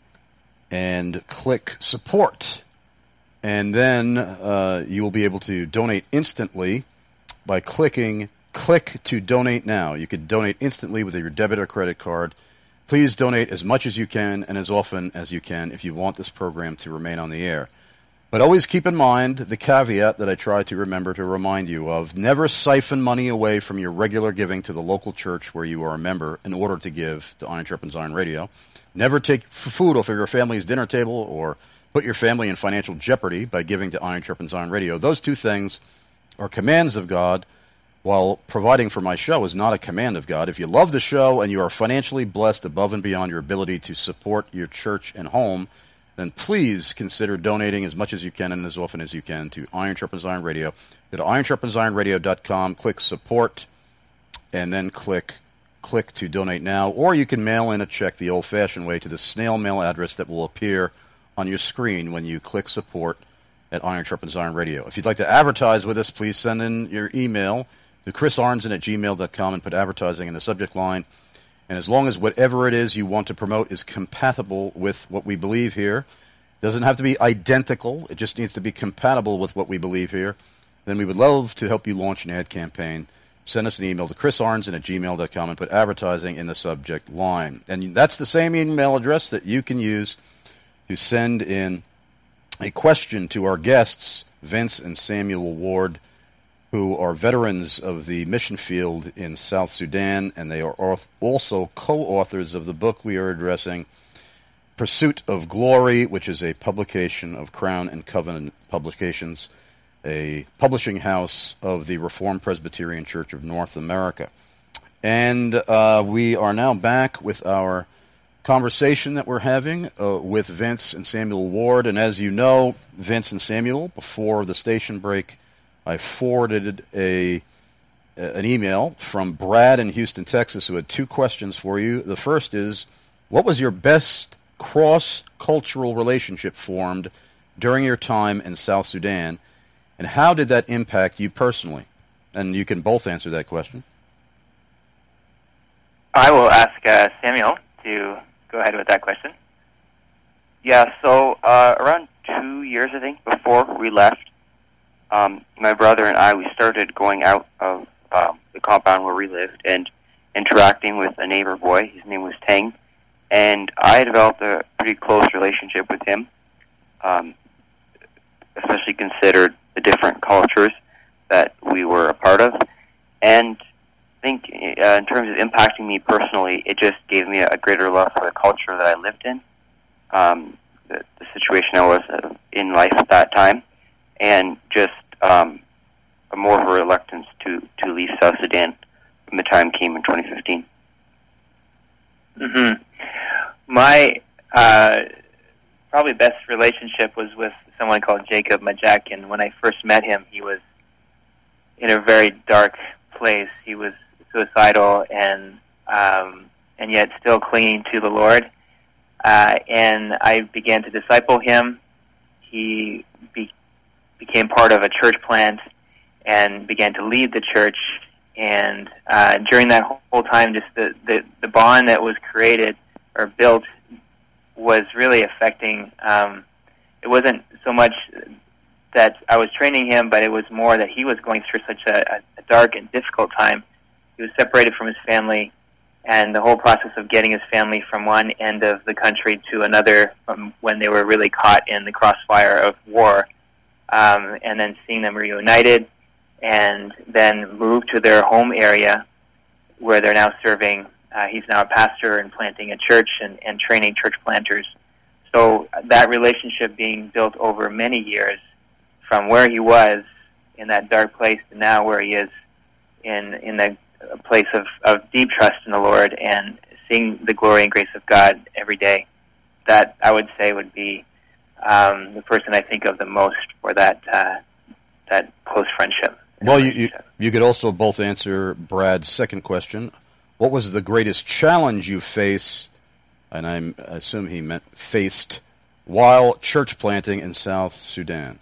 and click support. And then you will be able to donate instantly by clicking click to donate now. You can donate instantly with your debit or credit card. Please donate as much as you can and as often as you can if you want this program to remain on the air. But always keep in mind the caveat that I try to remember to remind you of. Never siphon money away from your regular giving to the local church where you are a member in order to give to Iron Sharpens Iron Radio. Never take food off of your family's dinner table or put your family in financial jeopardy by giving to Iron Sharpens Iron Radio. Those two things are commands of God, while providing for my show is not a command of God. If you love the show and you are financially blessed above and beyond your ability to support your church and home, then please consider donating as much as you can and as often as you can to Iron Sharpens Iron Radio. Go to ironsharpensironradio.com, click support, and then click to donate now. Or you can mail in a check the old-fashioned way to the snail mail address that will appear on your screen when you click support at Iron Sharpens Iron Radio. If you'd like to advertise with us, please send in your email to chrisarnson@gmail.com and put advertising in the subject line. And as long as whatever it is you want to promote is compatible with what we believe here, it doesn't have to be identical, it just needs to be compatible with what we believe here, then we would love to help you launch an ad campaign. Send us an email to chrisarnson@gmail.com and put advertising in the subject line. And that's the same email address that you can use to send in a question to our guests, Vince and Samuel Ward, who are veterans of the mission field in South Sudan, and they are also co-authors of the book we are addressing, Pursuit of Glory, which is a publication of Crown and Covenant Publications, a publishing house of the Reformed Presbyterian Church of North America. And we are now back with our conversation that we're having with Vince and Samuel Ward. And as you know, Vince and Samuel, before the station break, I forwarded an email from Brad in Houston, Texas, who had two questions for you. The first is, what was your best cross-cultural relationship formed during your time in South Sudan, and how did that impact you personally? And you can both answer that question. I will ask Samuel to go ahead with that question. Yeah, so around 2 years, I think, before we left, my brother and I, we started going out of the compound where we lived and interacting with a neighbor boy. His name was Tang, and I developed a pretty close relationship with him, especially considered the different cultures that we were a part of. And I think in terms of impacting me personally, it just gave me a greater love for the culture that I lived in, the situation I was in life at that time, and just more of a reluctance to leave South Sudan when the time came in 2015. Mm-hmm. My probably best relationship was with someone called Jacob Majak, and when I first met him, he was in a very dark place. He was suicidal and yet still clinging to the Lord. And I began to disciple him. He became part of a church plant and began to lead the church. And during that whole time, just the bond that was created or built was really affecting. It wasn't so much that I was training him, but it was more that he was going through such a dark and difficult time. He was separated from his family, and the whole process of getting his family from one end of the country to another, from when they were really caught in the crossfire of war, and then seeing them reunited and then move to their home area where they're now serving. He's now a pastor and planting a church and training church planters. So that relationship being built over many years, from where he was in that dark place to now where he is in the place of deep trust in the Lord and seeing the glory and grace of God every day, that I would say would be the person I think of the most for that close friendship. Well, you could also both answer Brad's second question. What was the greatest challenge you faced, and I assume he meant faced, while church planting in South Sudan?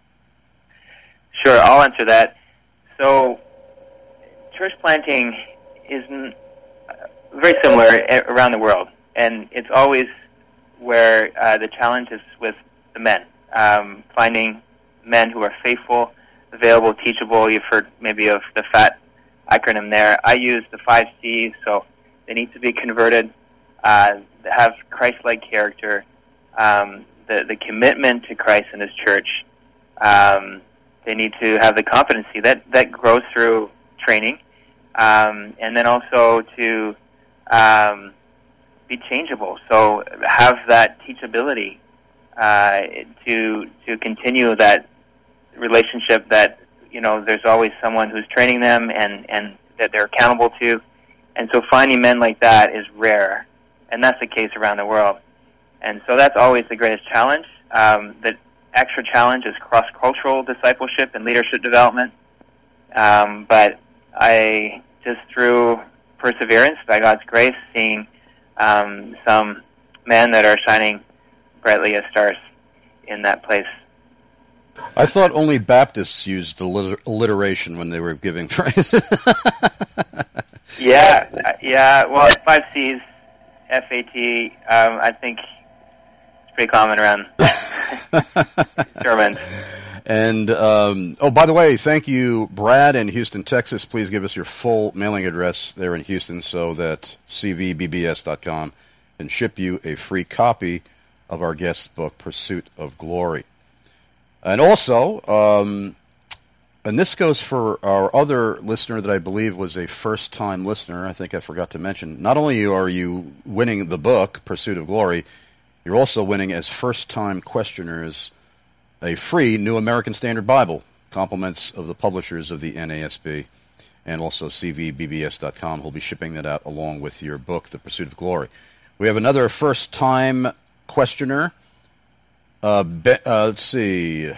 Sure, I'll answer that. So, church planting is very similar around the world, and it's always where the challenge is with the men, finding men who are faithful, available, teachable. You've heard maybe of the FAT acronym there. I use the 5 C's, so they need to be converted, have Christ-like character, the commitment to Christ and His church. They need to have the competency that grows through training, and then also to be changeable. So have that teachability to continue that relationship that, there's always someone who's training them and that they're accountable to. And so finding men like that is rare, and that's the case around the world. And so that's always the greatest challenge. The extra challenge is cross-cultural discipleship and leadership development. But I, just through perseverance, by God's grace, seeing some men that are shining brightly as stars in that place. I thought only Baptists used alliteration when they were giving praise. Yeah. Well, 5 C's, FAT, I think it's pretty common around sermons. And, by the way, thank you, Brad in Houston, Texas. Please give us your full mailing address there in Houston so that cvbbs.com can ship you a free copy of our guest book, Pursuit of Glory. And also, and this goes for our other listener that I believe was a first-time listener. I think I forgot to mention. Not only are you winning the book, Pursuit of Glory, you're also winning as first-time questioners a free New American Standard Bible, compliments of the publishers of the NASB, and also cvbbs.com. We'll be shipping that out along with your book, The Pursuit of Glory. We have another first-time questioner. Let's see.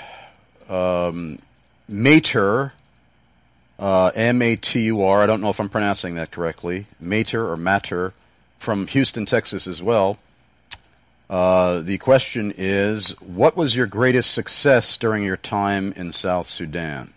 Matur, M-A-T-U-R. I don't know if I'm pronouncing that correctly. Matur, from Houston, Texas as well. The question is, what was your greatest success during your time in South Sudan?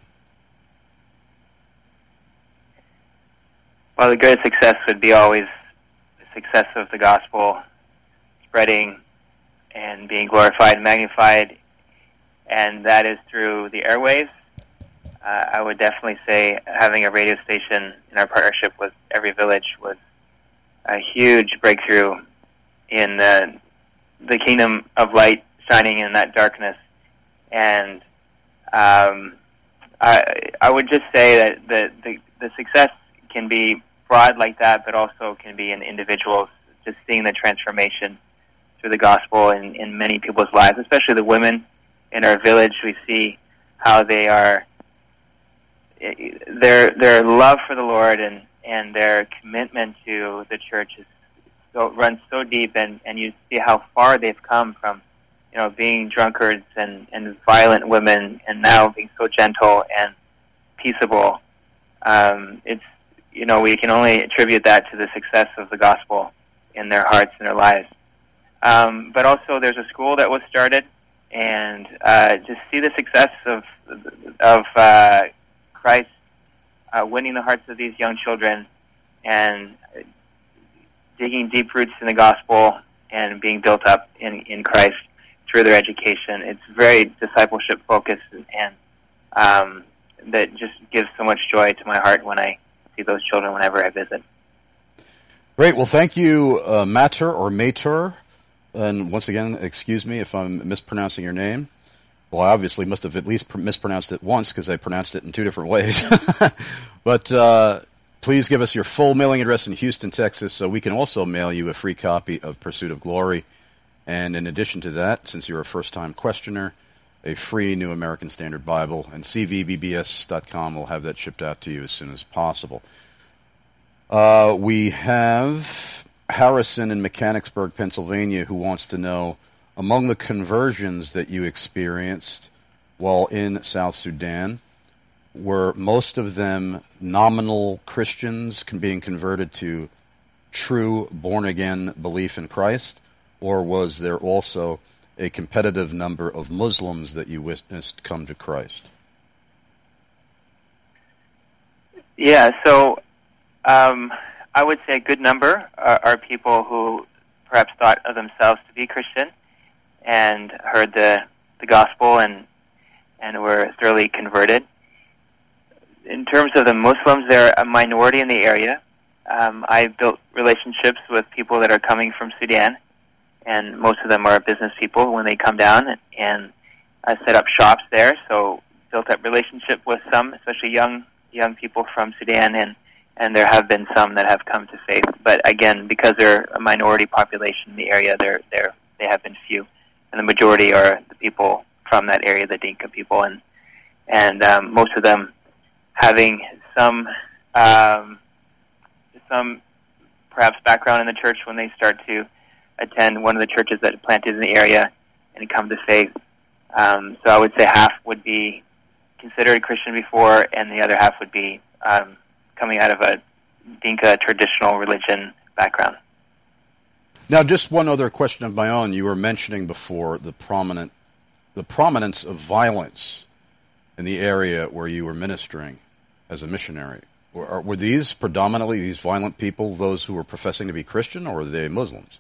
Well, the greatest success would be always the success of the gospel spreading and being glorified and magnified, and that is through the airwaves. I would definitely say having a radio station in our partnership with Every Village was a huge breakthrough in the kingdom of light shining in that darkness. And I would just say that the success can be broad like that, but also can be in individuals, just seeing the transformation through the gospel in many people's lives, especially the women in our village. We see how they are, their love for the Lord and their commitment to the church runs so deep, and you see how far they've come from, being drunkards and violent women, and now being so gentle and peaceable. We can only attribute that to the success of the gospel in their hearts and their lives. But also there's a school that was started, and just see the success of Christ winning the hearts of these young children and digging deep roots in the gospel and being built up in Christ through their education. It's very discipleship focused, and that just gives so much joy to my heart when I see those children whenever I visit. Great. Well, thank you, Matur. And once again, excuse me if I'm mispronouncing your name. Well, I obviously must have at least mispronounced it once because I pronounced it in 2 different ways. But Please give us your full mailing address in Houston, Texas, so we can also mail you a free copy of Pursuit of Glory. And in addition to that, since you're a first-time questioner, a free New American Standard Bible, and cvbbs.com will have that shipped out to you as soon as possible. We have Harrison in Mechanicsburg, Pennsylvania, who wants to know, among the conversions that you experienced while in South Sudan, were most of them nominal Christians being converted to true born-again belief in Christ, or was there also a competitive number of Muslims that you witnessed come to Christ? Yeah, so I would say a good number are people who perhaps thought of themselves to be Christian and heard the gospel and were thoroughly converted. In terms of the Muslims, they're a minority in the area. I built relationships with people that are coming from Sudan, and most of them are business people when they come down, and I set up shops there, so built up relationship with some, especially young people from Sudan, and there have been some that have come to faith. But again, because they're a minority population in the area, they have been few, and the majority are the people from that area, the Dinka people, and most of them having some perhaps background in the church when they start to attend one of the churches that planted in the area and come to faith. So I would say half would be considered Christian before, and the other half would be coming out of a Dinka traditional religion background. Now, just one other question of my own. You were mentioning before the prominence of violence in the area where you were ministering as a missionary. Were these predominantly, these violent people, those who were professing to be Christian, or were they Muslims?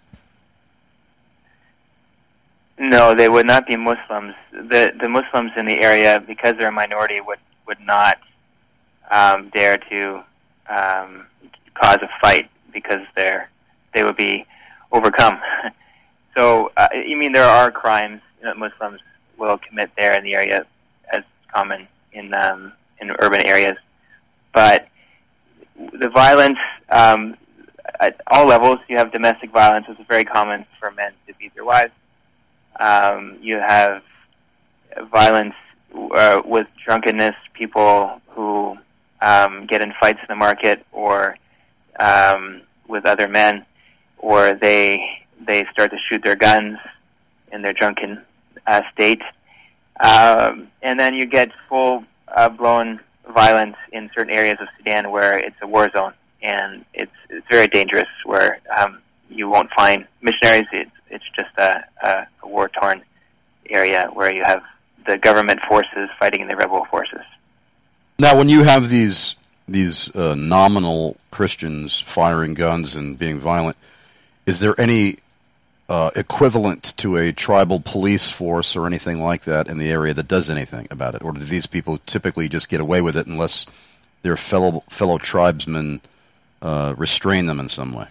No, they would not be Muslims. The Muslims in the area, because they're a minority, would not dare to cause a fight because they would be overcome. So, you mean there are crimes that Muslims will commit there in the area, as common in urban areas, but the violence at all levels. You have domestic violence, which is very common for men to beat their wives. You have violence with drunkenness, people who get in fights in the market or with other men, or they start to shoot their guns in their drunken state. And then you get full-blown violence in certain areas of Sudan where it's a war zone, and it's very dangerous, where you won't find missionaries. It's just a war-torn area where you have the government forces fighting the rebel forces. Now, when you have these nominal Christians firing guns and being violent, is there any equivalent to a tribal police force or anything like that in the area that does anything about it? Or do these people typically just get away with it unless their fellow tribesmen restrain them in some way?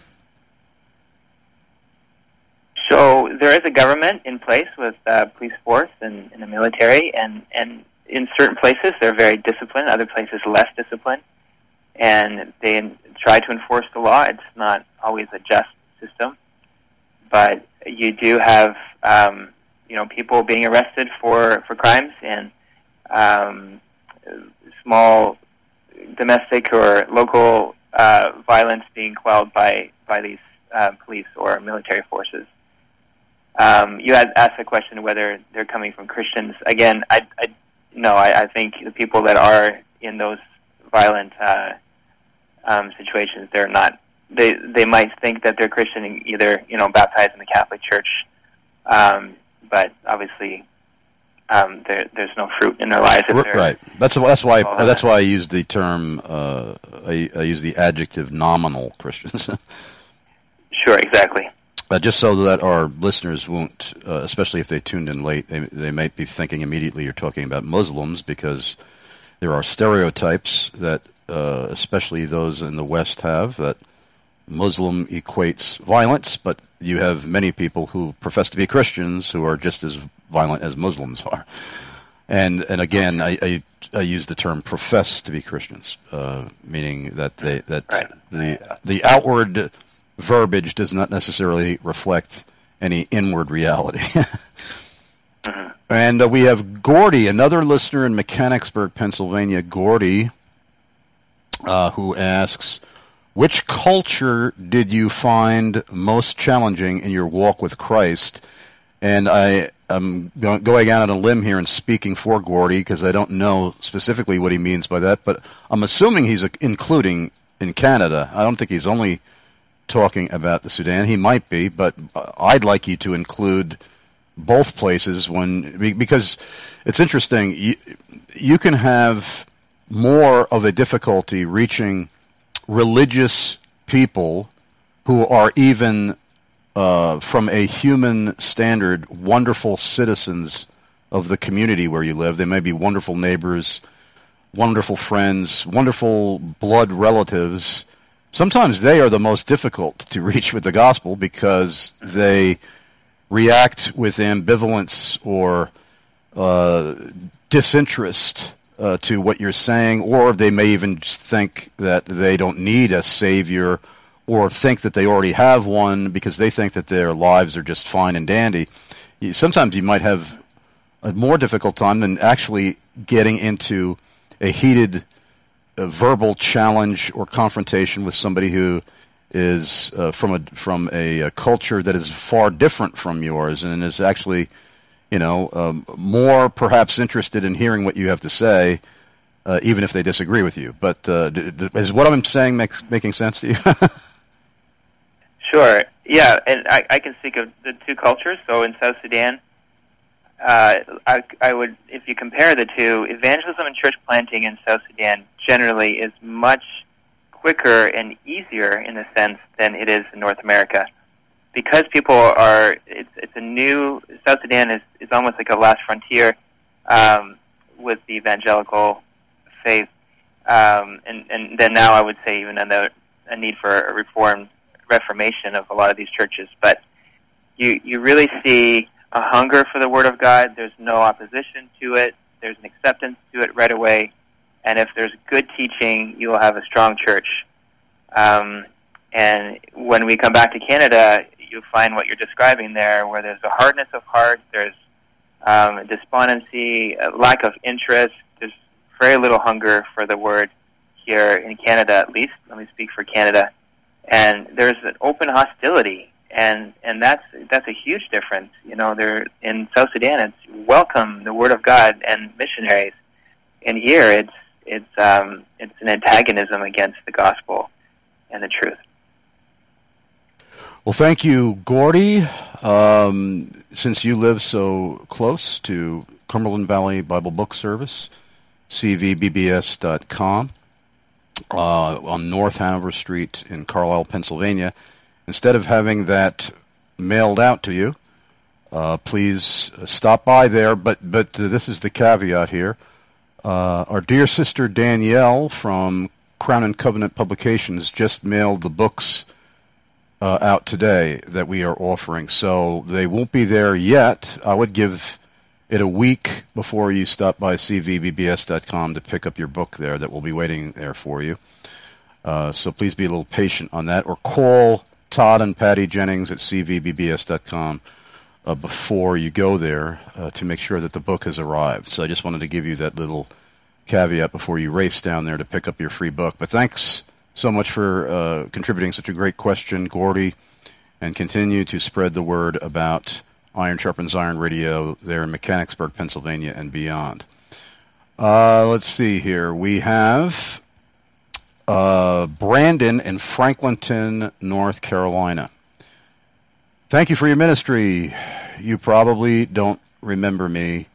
So there is a government in place with police force and the military, and in certain places they're very disciplined, other places less disciplined, and they try to enforce the law. It's not always a just system, but you do have people being arrested for crimes, and small domestic or local violence being quelled by these police or military forces. You had asked the question whether they're coming from Christians. Again, I think the people that are in those violent situations, they're not. They might think that they're Christian, either baptized in the Catholic Church, but obviously there's no fruit in their lives. Right. That's why I use the term. I use the adjective nominal Christians. Sure. Exactly. Just so that our listeners won't, especially if they tuned in late, they might be thinking immediately you're talking about Muslims, because there are stereotypes that, especially those in the West have, that Muslim equates violence, but you have many people who profess to be Christians who are just as violent as Muslims are. And again, I use the term profess to be Christians, meaning that the outward verbiage does not necessarily reflect any inward reality. And we have Gordy, another listener in Mechanicsburg, Pennsylvania. Gordy, who asks, which culture did you find most challenging in your walk with Christ? And I am going out on a limb here and speaking for Gordy because I don't know specifically what he means by that, but I'm assuming he's including in Canada. I don't think he's only talking about the Sudan. He might be, but I'd like you to include both places because it's interesting. You can have more of a difficulty reaching religious people who are even from a human standard wonderful citizens of the community where you live. They may be wonderful neighbors, wonderful friends, wonderful blood relatives. Sometimes they are the most difficult to reach with the gospel because they react with ambivalence or disinterest to what you're saying, or they may even think that they don't need a savior or think that they already have one because they think that their lives are just fine and dandy. Sometimes you might have a more difficult time than actually getting into a heated verbal challenge or confrontation with somebody who is from a culture that is far different from yours and is actually, more perhaps interested in hearing what you have to say, even if they disagree with you. But is what I'm saying making sense to you? Sure. Yeah, and I can speak of the two cultures. So in South Sudan, I would, if you compare the two, evangelism and church planting in South Sudan generally is much quicker and easier in a sense than it is in North America. Because people it's a new, South Sudan is almost like a last frontier with the evangelical faith. And then now I would say even a need for a reformation of a lot of these churches. But you really see a hunger for the Word of God. There's no opposition to it. There's an acceptance to it right away. And if there's good teaching, you will have a strong church. And when we come back to Canada, you'll find what you're describing there, where there's a hardness of heart, there's despondency, a lack of interest. There's very little hunger for the Word here in Canada, at least. Let me speak for Canada. And there's an open hostility, and that's a huge difference. There in South Sudan, it's welcome the Word of God and missionaries, and here it's an antagonism against the gospel and the truth. Well, thank you, Gordy. Since you live so close to Cumberland Valley Bible Book Service, cvbbs.com, on North Hanover Street in Carlisle, Pennsylvania, instead of having that mailed out to you, please stop by there. But this is the caveat here. Our dear sister Danielle from Crown and Covenant Publications just mailed the books out today that we are offering. So they won't be there yet. I would give it a week before you stop by cvbbs.com to pick up your book there that will be waiting there for you. So please be a little patient on that, or call Todd and Patty Jennings at cvbbs.com before you go there to make sure that the book has arrived. So I just wanted to give you that little caveat before you race down there to pick up your free book. But thanks so much for contributing such a great question, Gordy, and continue to spread the word about Iron Sharpens Iron Radio there in Mechanicsburg, Pennsylvania, and beyond. Let's see here. We have Brandon in Franklinton, North Carolina. Thank you for your ministry. You probably don't remember me,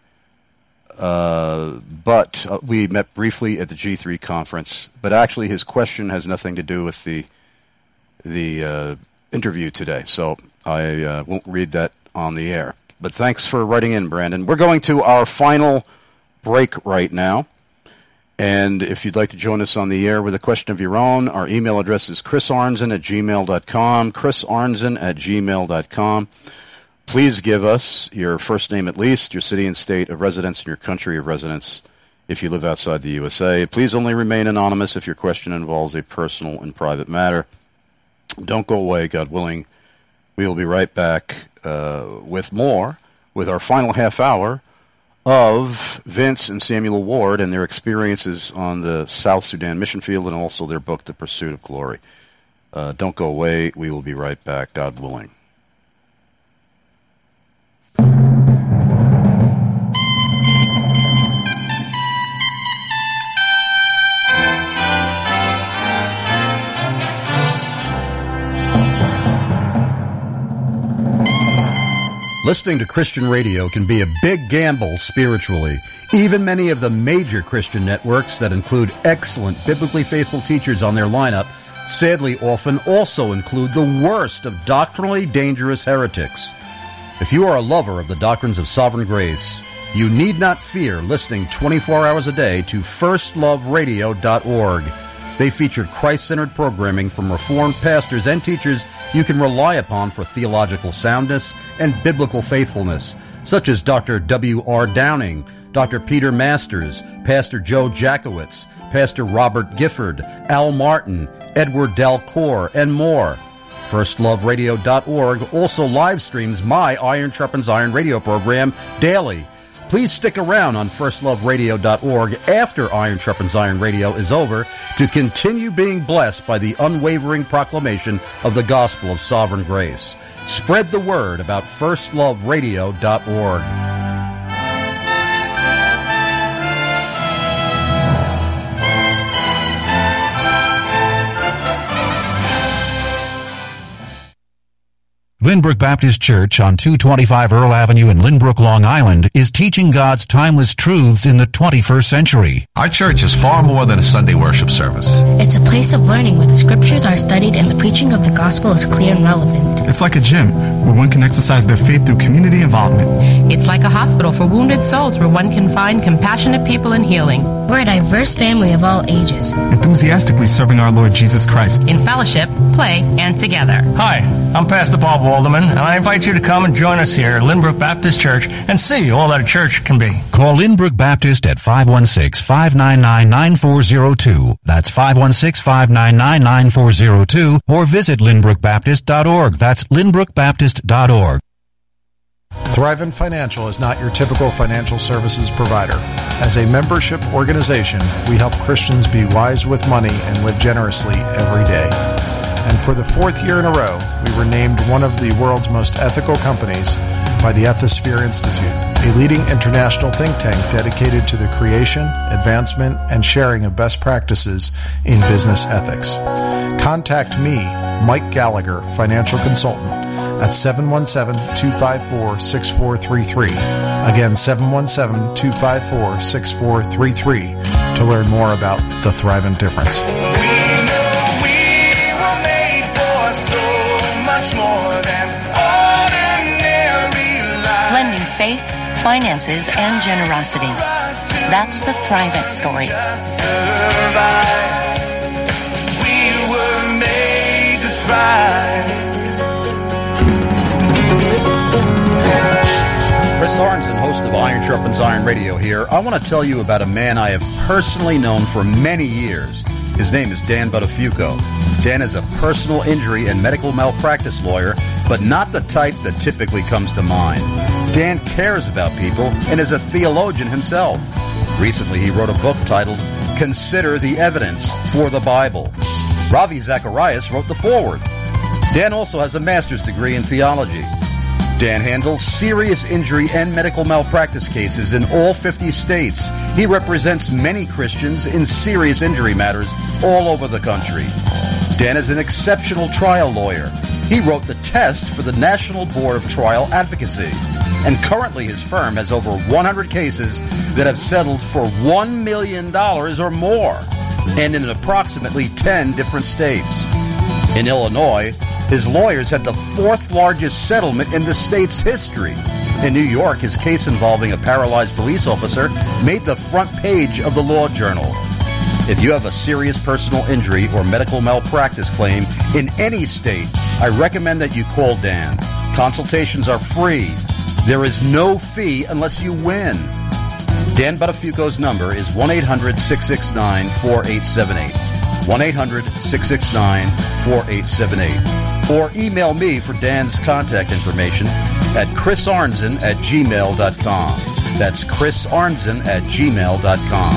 but we met briefly at the G3 conference. But actually, his question has nothing to do with the interview today, so I won't read that on the air. But thanks for writing in, Brandon. We're going to our final break right now. And if you'd like to join us on the air with a question of your own, our email address is chrisarnzen@gmail.com, chrisarnzen@gmail.com. Please give us your first name at least, your city and state of residence, and your country of residence if you live outside the USA. Please only remain anonymous if your question involves a personal and private matter. Don't go away, God willing. We will be right back with more, with our final half hour of Vince and Samuel Ward and their experiences on the South Sudan mission field, and also their book, The Pursuit of Glory. Don't go away. We will be right back, God willing. Listening to Christian radio can be a big gamble spiritually. Even many of the major Christian networks that include excellent, biblically faithful teachers on their lineup sadly often also include the worst of doctrinally dangerous heretics. If you are a lover of the doctrines of sovereign grace, you need not fear listening 24 hours a day to firstloveradio.org. They feature Christ-centered programming from Reformed pastors and teachers you can rely upon for theological soundness and biblical faithfulness, such as Dr. W.R. Downing, Dr. Peter Masters, Pastor Joe Jackowitz, Pastor Robert Gifford, Al Martin, Edward Dalcour, and more. FirstLoveRadio.org also live streams my Iron Sharpens Iron radio program daily. Please stick around on FirstLoveRadio.org after Iron Sharpens Iron Radio is over to continue being blessed by the unwavering proclamation of the gospel of sovereign grace. Spread the word about FirstLoveRadio.org. Lynbrook Baptist Church on 225 Earl Avenue in Lynbrook, Long Island is teaching God's timeless truths in the 21st century. Our church is far more than a Sunday worship service. It's a place of learning where the scriptures are studied and the preaching of the gospel is clear and relevant. It's like a gym where one can exercise their faith through community involvement. It's like a hospital for wounded souls where one can find compassionate people in healing. We're a diverse family of all ages, enthusiastically serving our Lord Jesus Christ in fellowship, play, and together. Hi, I'm Pastor Bob Walderman, and I invite you to come and join us here at Lynbrook Baptist Church and see all that a church can be. Call Lynbrook Baptist at 516-599-9402. That's 516-599-9402, or visit lynbrookbaptist.org. That's lynbrookbaptist.org. Thrivent Financial is not your typical financial services provider. As a membership organization, we help Christians be wise with money and live generously every day. And for the fourth year in a row, we were named one of the world's most ethical companies by the Ethisphere Institute, a leading international think tank dedicated to the creation, advancement, and sharing of best practices in business ethics. Contact me, Mike Gallagher, financial consultant, at 717-254-6433. Again, 717-254-6433 to learn more about the Thrivent difference. Blending faith, finances, and generosity. That's the Thrivent story. We were made to thrive. Chris Arnson, host of Iron Sharpens Iron Radio here. I want to tell you about a man I have personally known for many years. His name is Dan Buttafuoco. Dan is a personal injury and medical malpractice lawyer, but not the type that typically comes to mind. Dan cares about people and is a theologian himself. Recently, he wrote a book titled Consider the Evidence for the Bible. Ravi Zacharias wrote the foreword. Dan also has a master's degree in theology. Dan handles serious injury and medical malpractice cases in all 50 states. He represents many Christians in serious injury matters all over the country. Dan is an exceptional trial lawyer. He wrote the test for the National Board of Trial Advocacy. And currently his firm has over 100 cases that have settled for $1 million or more, and in approximately 10 different states. In Illinois, his lawyers had the fourth largest settlement in the state's history. In New York, his case involving a paralyzed police officer made the front page of the Law Journal. If you have a serious personal injury or medical malpractice claim in any state, I recommend that you call Dan. Consultations are free. There is no fee unless you win. Dan Buttafuoco's number is 1-800-669-4878. 1-800-669-4878. Or email me for Dan's contact information at chrisarnzen@gmail.com. That's chrisarnzen@gmail.com.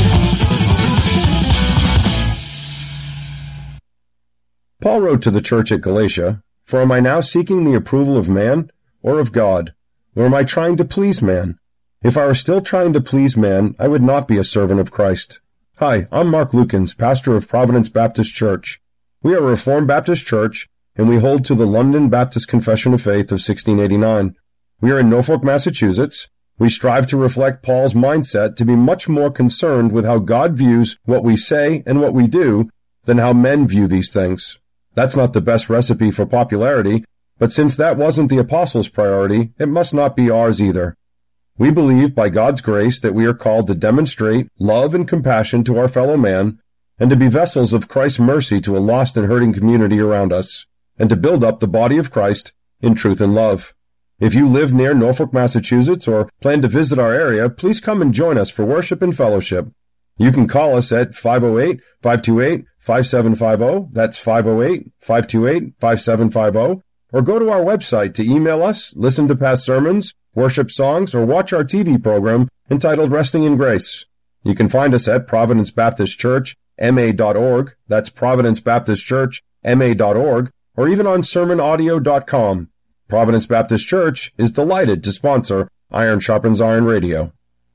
Paul wrote to the church at Galatia, "For am I now seeking the approval of man or of God? Or am I trying to please man? If I were still trying to please man, I would not be a servant of Christ." Hi, I'm Mark Lukens, pastor of Providence Baptist Church. We are a Reformed Baptist church, and we hold to the London Baptist Confession of Faith of 1689. We are in Norfolk, Massachusetts. We strive to reflect Paul's mindset to be much more concerned with how God views what we say and what we do than how men view these things. That's not the best recipe for popularity, but since that wasn't the apostles' priority, it must not be ours either. We believe by God's grace that we are called to demonstrate love and compassion to our fellow man, and to be vessels of Christ's mercy to a lost and hurting community around us, and to build up the body of Christ in truth and love. If you live near Norfolk, Massachusetts, or plan to visit our area, please come and join us for worship and fellowship. You can call us at 508-528-5750, that's 508-528-5750, or go to our website to email us, listen to past sermons, worship songs, or watch our TV program entitled Resting in Grace. You can find us at Providence Baptist Church, ma.org, that's Providence Baptist Church, ma.org, or even on sermonaudio.com. Providence Baptist Church is delighted to sponsor Iron Sharpens Iron Radio.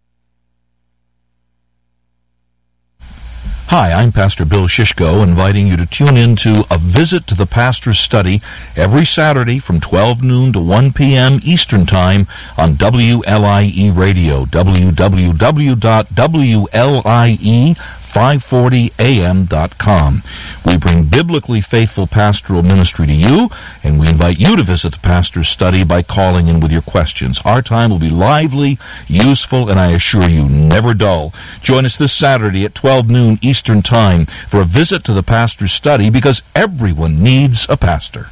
Hi, I'm Pastor Bill Shishko, inviting you to tune in to A Visit to the Pastor's Study every Saturday from 12 noon to 1 p.m. Eastern Time on WLIE Radio, www.WLIE540am.com. We bring biblically faithful pastoral ministry to you, and we invite you to visit the Pastor's Study by calling in with your questions. Our time will be lively, useful, and I assure you, never dull. Join us this Saturday at 12 noon Eastern Time for a visit to the Pastor's Study, because everyone needs a pastor.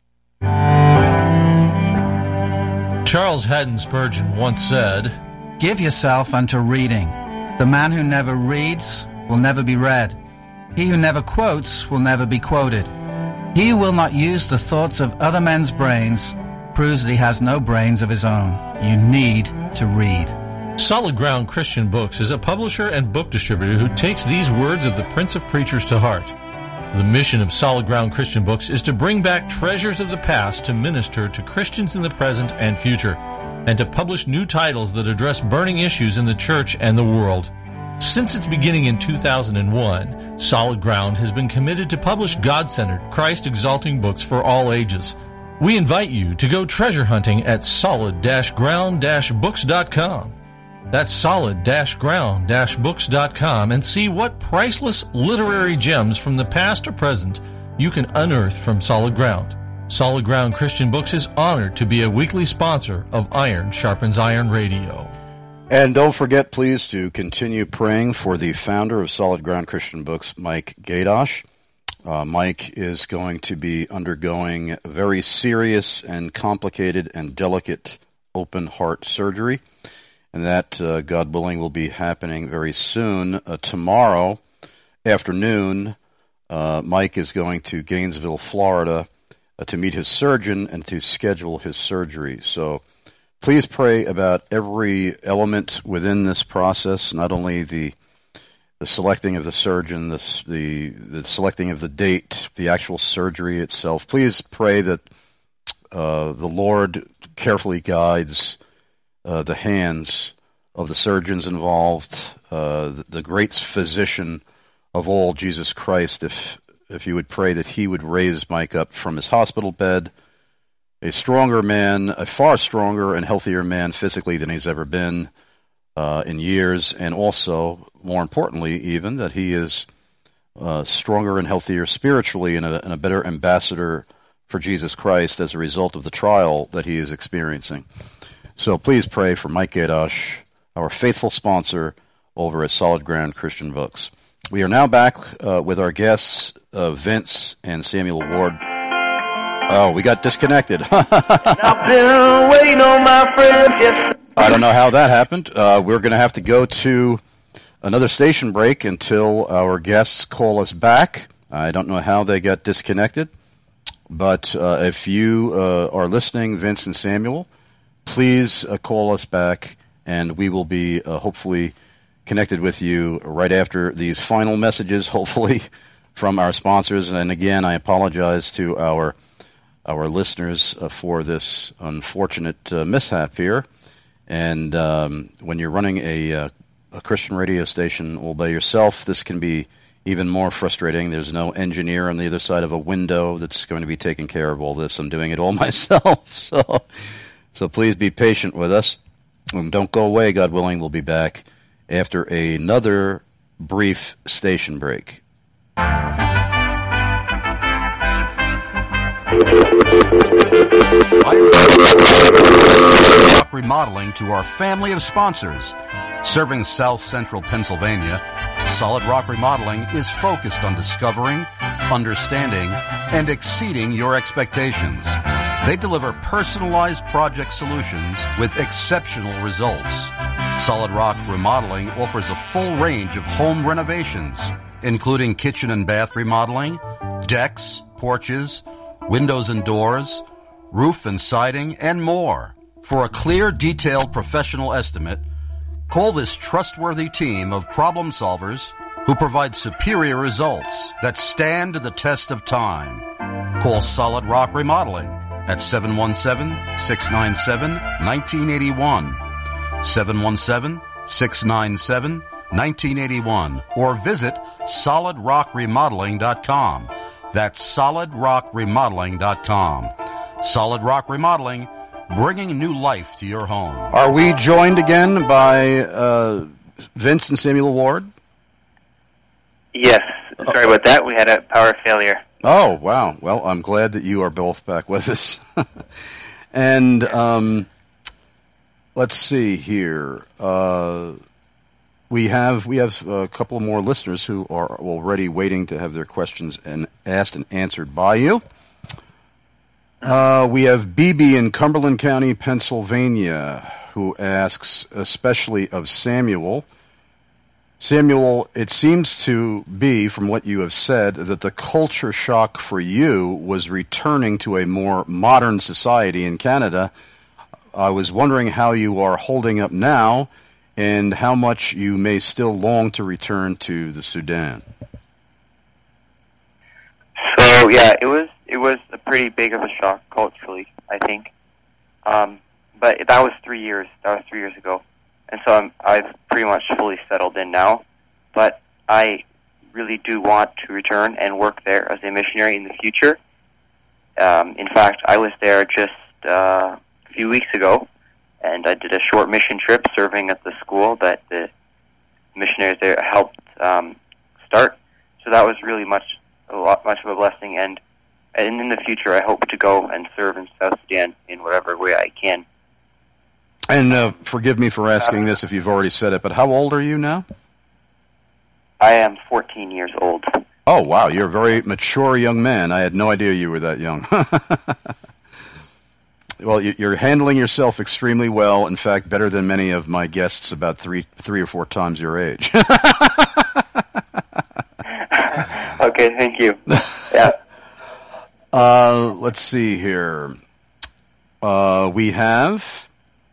Charles Haddon Spurgeon once said, "Give yourself unto reading. The man who never reads will never be read. He who never quotes will never be quoted. He who will not use the thoughts of other men's brains proves that he has no brains of his own. You need to read." Solid Ground Christian Books is a publisher and book distributor who takes these words of the Prince of Preachers to heart. The mission of Solid Ground Christian Books is to bring back treasures of the past to minister to Christians in the present and future, and to publish new titles that address burning issues in the church and the world. Since its beginning in 2001, Solid Ground has been committed to publish God-centered, Christ-exalting books for all ages. We invite you to go treasure hunting at solid-ground-books.com. That's solid-ground-books.com, and see what priceless literary gems from the past or present you can unearth from Solid Ground. Solid Ground Christian Books is honored to be a weekly sponsor of Iron Sharpens Iron Radio. And don't forget, please, to continue praying for the founder of Solid Ground Christian Books, Mike Gadosh. Mike is going to be undergoing very serious and complicated and delicate open heart surgery. And that, God willing, will be happening very soon. Tomorrow afternoon, Mike is going to Gainesville, Florida, to meet his surgeon and to schedule his surgery. So please pray about every element within this process, not only the selecting of the surgeon, the selecting of the date, the actual surgery itself. Please pray that the Lord carefully guides the hands of the surgeons involved, the great physician of all, Jesus Christ, if you would pray that he would raise Mike up from his hospital bed, a stronger man, a far stronger and healthier man physically than he's ever been in years, and also, more importantly even, that he is stronger and healthier spiritually and a better ambassador for Jesus Christ as a result of the trial that he is experiencing. So please pray for Mike Gadosh, our faithful sponsor over at Solid Ground Christian Books. We are now back with our guests, Vince and Samuel Ward. Oh, we got disconnected. I've been waiting on my friends. Yes. I don't know how that happened. We're going to have to go to another station break until our guests call us back. I don't know how they got disconnected, but if you are listening, Vince and Samuel, please call us back, and we will be hopefully connected with you right after these final messages, hopefully, from our sponsors. And again, I apologize to our listeners for this unfortunate mishap here. And when you're running a Christian radio station all by yourself, this can be even more frustrating. There's no engineer on the other side of a window that's going to be taking care of all this. I'm doing it all myself. So please be patient with us. Don't go away, God willing. We'll be back after another brief station break. Remodeling to our family of sponsors. Serving South Central Pennsylvania, Solid Rock Remodeling is focused on discovering, understanding, and exceeding your expectations. They deliver personalized project solutions with exceptional results. Solid Rock Remodeling offers a full range of home renovations, including kitchen and bath remodeling, decks, porches, windows and doors, roof and siding, and more. For a clear, detailed professional estimate, call this trustworthy team of problem solvers who provide superior results that stand the test of time. Call Solid Rock Remodeling at 717-697-1981, 717-697-1981, or visit solidrockremodeling.com. That's solidrockremodeling.com. Solid Rock Remodeling, bringing new life to your home. Are we joined again by Vince and Samuel Ward? Yes. Sorry about that. We had a power failure. Oh, wow. Well, I'm glad that you are both back with us. And let's see here. We have a couple more listeners who are already waiting to have their questions asked and answered by you. We have BB in Cumberland County, Pennsylvania, who asks, especially of Samuel. Samuel, it seems to be, from what you have said, that the culture shock for you was returning to a more modern society in Canada. I was wondering how you are holding up now and how much you may still long to return to the Sudan. So, yeah, it was a pretty big of a shock culturally, I think. But that was 3 years. That was 3 years ago. And so I've pretty much fully settled in now. But I really do want to return and work there as a missionary in the future. In fact, I was there just a few weeks ago, and I did a short mission trip serving at the school that the missionaries there helped start. So that was really much of a blessing. And in the future, I hope to go and serve in South Sudan in whatever way I can. And forgive me for asking this if you've already said it, but how old are you now? I am 14 years old. Oh, wow. You're a very mature young man. I had no idea you were that young. Well, you're handling yourself extremely well. In fact, better than many of my guests, about three or four times your age. Okay, thank you. Yeah. Let's see here. We have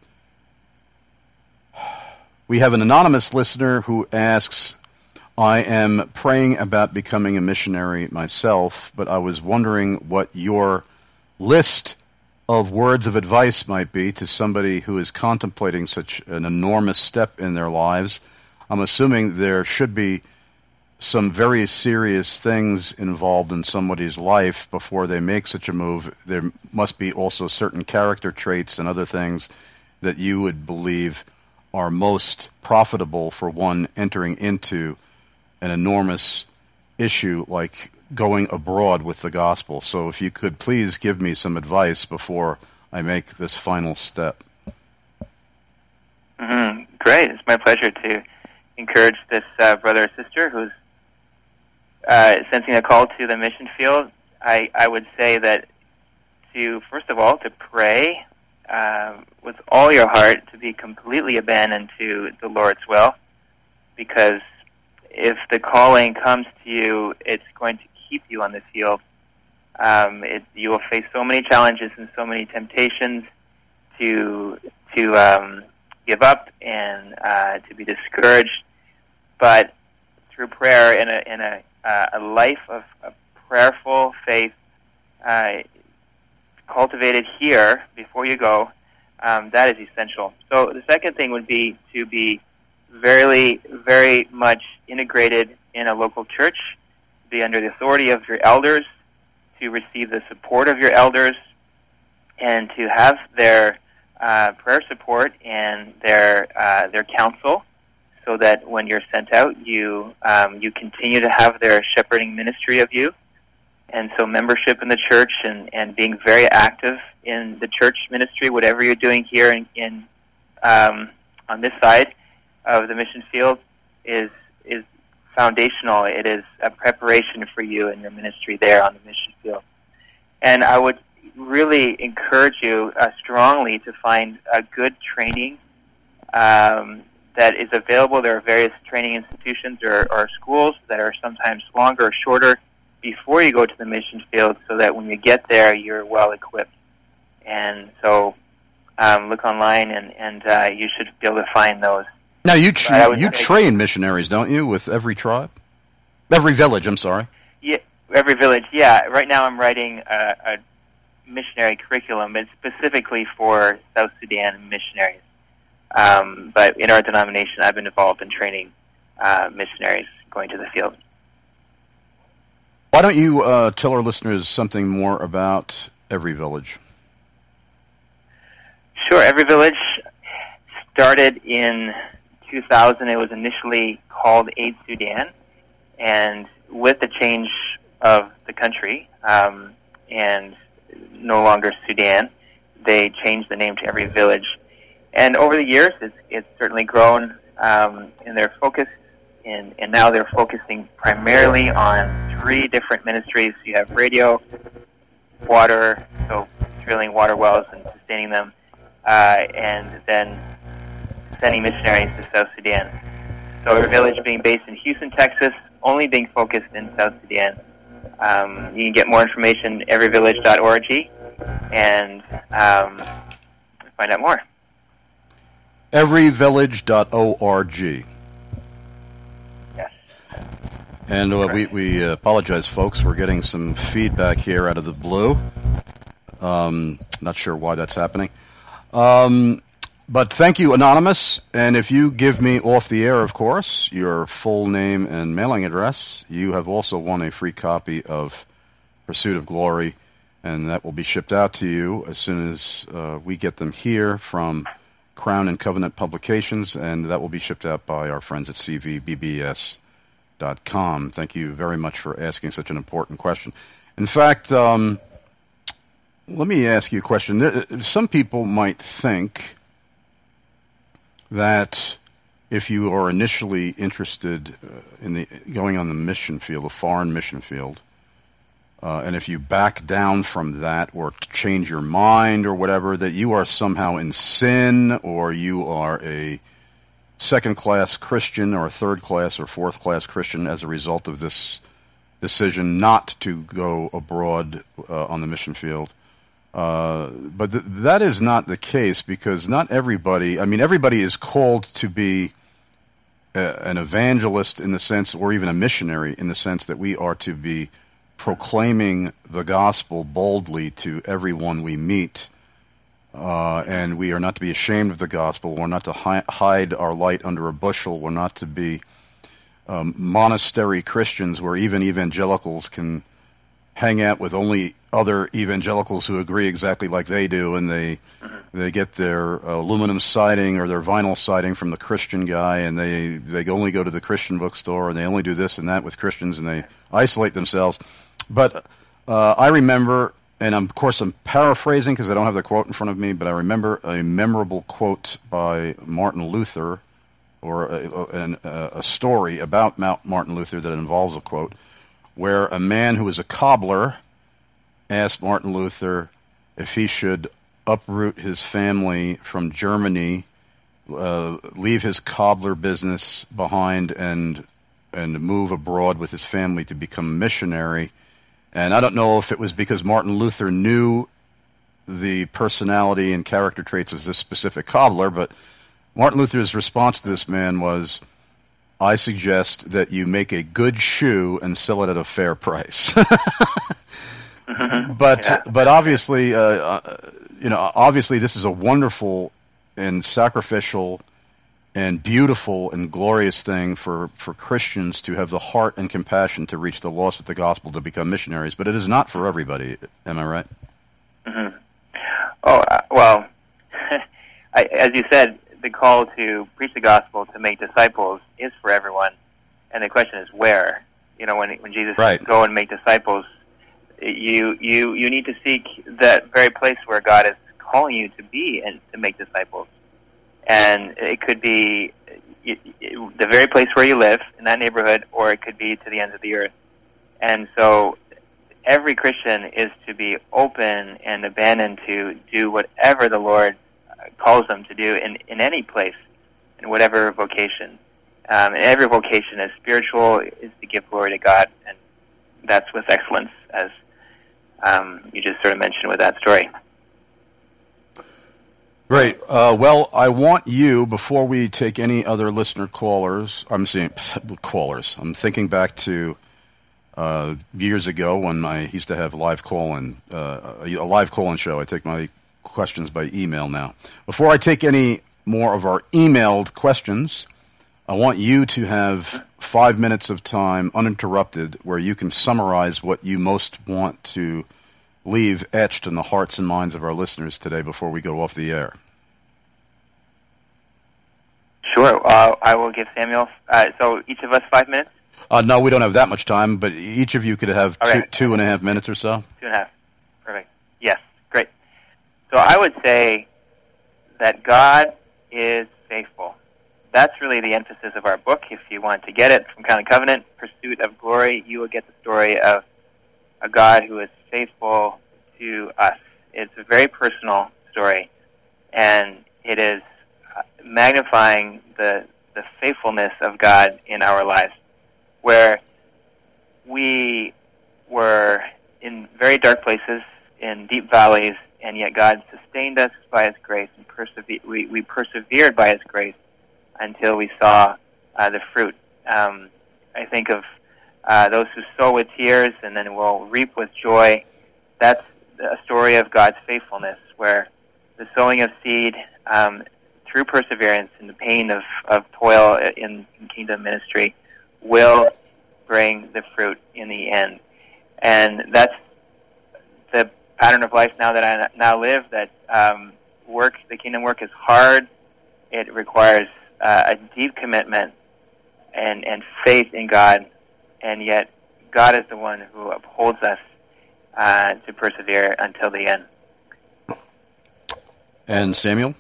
an anonymous listener who asks, I am praying about becoming a missionary myself, but I was wondering what your list of words of advice might be to somebody who is contemplating such an enormous step in their lives. I'm assuming there should be some very serious things involved in somebody's life before they make such a move. There must be also certain character traits and other things that you would believe are most profitable for one entering into an enormous issue like going abroad with the gospel. So if you could please give me some advice before I make this final step. Mm-hmm. Great. It's my pleasure to encourage this brother or sister who's sensing a call to the mission field. I would say that to, first of all, to pray with all your heart, to be completely abandoned to the Lord's will, because if the calling comes to you, it's going to keep you on the field. You will face so many challenges and so many temptations to give up and to be discouraged. But through prayer, in a life of prayerful faith, cultivated here before you go, that is essential. So the second thing would be to be very, very much integrated in a local church, be under the authority of your elders, to receive the support of your elders, and to have their prayer support and their counsel, so that when you're sent out, you continue to have their shepherding ministry of you. And so membership in the church and being very active in the church ministry, whatever you're doing here in on this side of the mission field, is foundational. It is a preparation for you and your ministry there on the mission field. And I would really encourage you strongly to find a good training that is available. There are various training institutions or schools that are sometimes longer or shorter before you go to the mission field, so that when you get there, you're well equipped. And so look online, and you should be able to find those. Now, you train missionaries, don't you, with every tribe? Every village, I'm sorry. Yeah, every village, yeah. Right now I'm writing a missionary curriculum. It's specifically for South Sudan missionaries. But in our denomination, I've been involved in training missionaries going to the field. Why don't you tell our listeners something more about Every Village? Sure. Every Village started in 2000. It was initially called Aid Sudan, and with the change of the country and no longer Sudan, they changed the name to Every Village. And over the years, it's certainly grown in their focus, and now they're focusing primarily on 3 different ministries. You have radio, water, so drilling water wells and sustaining them, and then sending missionaries to South Sudan. So Every Village being based in Houston, Texas, only being focused in South Sudan. You can get more information at everyvillage.org and find out more. Everyvillage.org. Yes. And we apologize, folks. We're getting some feedback here out of the blue. Not sure why that's happening. But thank you, Anonymous. And if you give me off the air, of course, your full name and mailing address, you have also won a free copy of Pursuit of Glory, and that will be shipped out to you as soon as we get them here from Crown and Covenant Publications, and that will be shipped out by our friends at cvbbs.com. Thank you very much for asking such an important question. In fact, let me ask you a question. Some people might think that if you are initially interested in going on the mission field, a foreign mission field, and if you back down from that or change your mind or whatever, that you are somehow in sin, or you are a second-class Christian or a third-class or fourth-class Christian as a result of this decision not to go abroad on the mission field. But that is not the case, because not everybody, everybody is called to be an evangelist in the sense, or even a missionary in the sense that we are to be proclaiming the gospel boldly to everyone we meet. And we are not to be ashamed of the gospel. We're not to hide our light under a bushel. We're not to be monastery Christians where even evangelicals can hang out with only other evangelicals who agree exactly like they do, and they get their aluminum siding or their vinyl siding from the Christian guy, and they only go to the Christian bookstore, and they only do this and that with Christians, and they isolate themselves. But I remember, and of course I'm paraphrasing because I don't have the quote in front of me, but I remember a memorable quote by Martin Luther, or a story about Martin Luther that involves a quote, where a man who was a cobbler asked Martin Luther, if he should uproot his family from Germany, leave his cobbler business behind, and move abroad with his family to become a missionary. And I don't know if it was because Martin Luther knew the personality and character traits of this specific cobbler, but Martin Luther's response to this man was, I suggest that you make a good shoe and sell it at a fair price. But obviously, obviously this is a wonderful and sacrificial and beautiful and glorious thing for Christians to have the heart and compassion to reach the lost with the gospel, to become missionaries. But it is not for everybody. Am I right? Mm-hmm. Oh, well, as you said, the call to preach the gospel, to make disciples, is for everyone. And the question is where. When Jesus said, go and make disciples, you need to seek that very place where God is calling you to be and to make disciples. And it could be the very place where you live, in that neighborhood, or it could be to the ends of the earth. And so every Christian is to be open and abandoned to do whatever the Lord calls them to do in any place, in whatever vocation. And every vocation is spiritual, is to give glory to God, and that's with excellence, as you just sort of mentioned with that story. Great. Well, I want you, before we take any other listener callers, I'm thinking back to years ago when I used to have a live call-in show. I take my questions by email now. Before I take any more of our emailed questions, I want you to have 5 minutes of time uninterrupted where you can summarize what you most want to leave etched in the hearts and minds of our listeners today before we go off the air. Sure. I will give Samuel, so each of us 5 minutes? No, we don't have that much time, but each of you could have two and a half minutes or so. 2.5. Perfect. Yes, great. So I would say that God is faithful. That's really the emphasis of our book. If you want to get it from County Covenant, Pursuit of Glory, you will get the story of a God who is faithful to us. It's a very personal story, and it is magnifying the faithfulness of God in our lives, where we were in very dark places, in deep valleys, and yet God sustained us by His grace, and we persevered by His grace until we saw the fruit. I think of those who sow with tears and then will reap with joy. That's a story of God's faithfulness, where the sowing of seed through perseverance and the pain of toil in kingdom ministry will bring the fruit in the end. And that's the pattern of life now that I now live, that the kingdom work is hard. It requires a deep commitment and faith in God, and yet God is the one who upholds us to persevere until the end. And Samuel?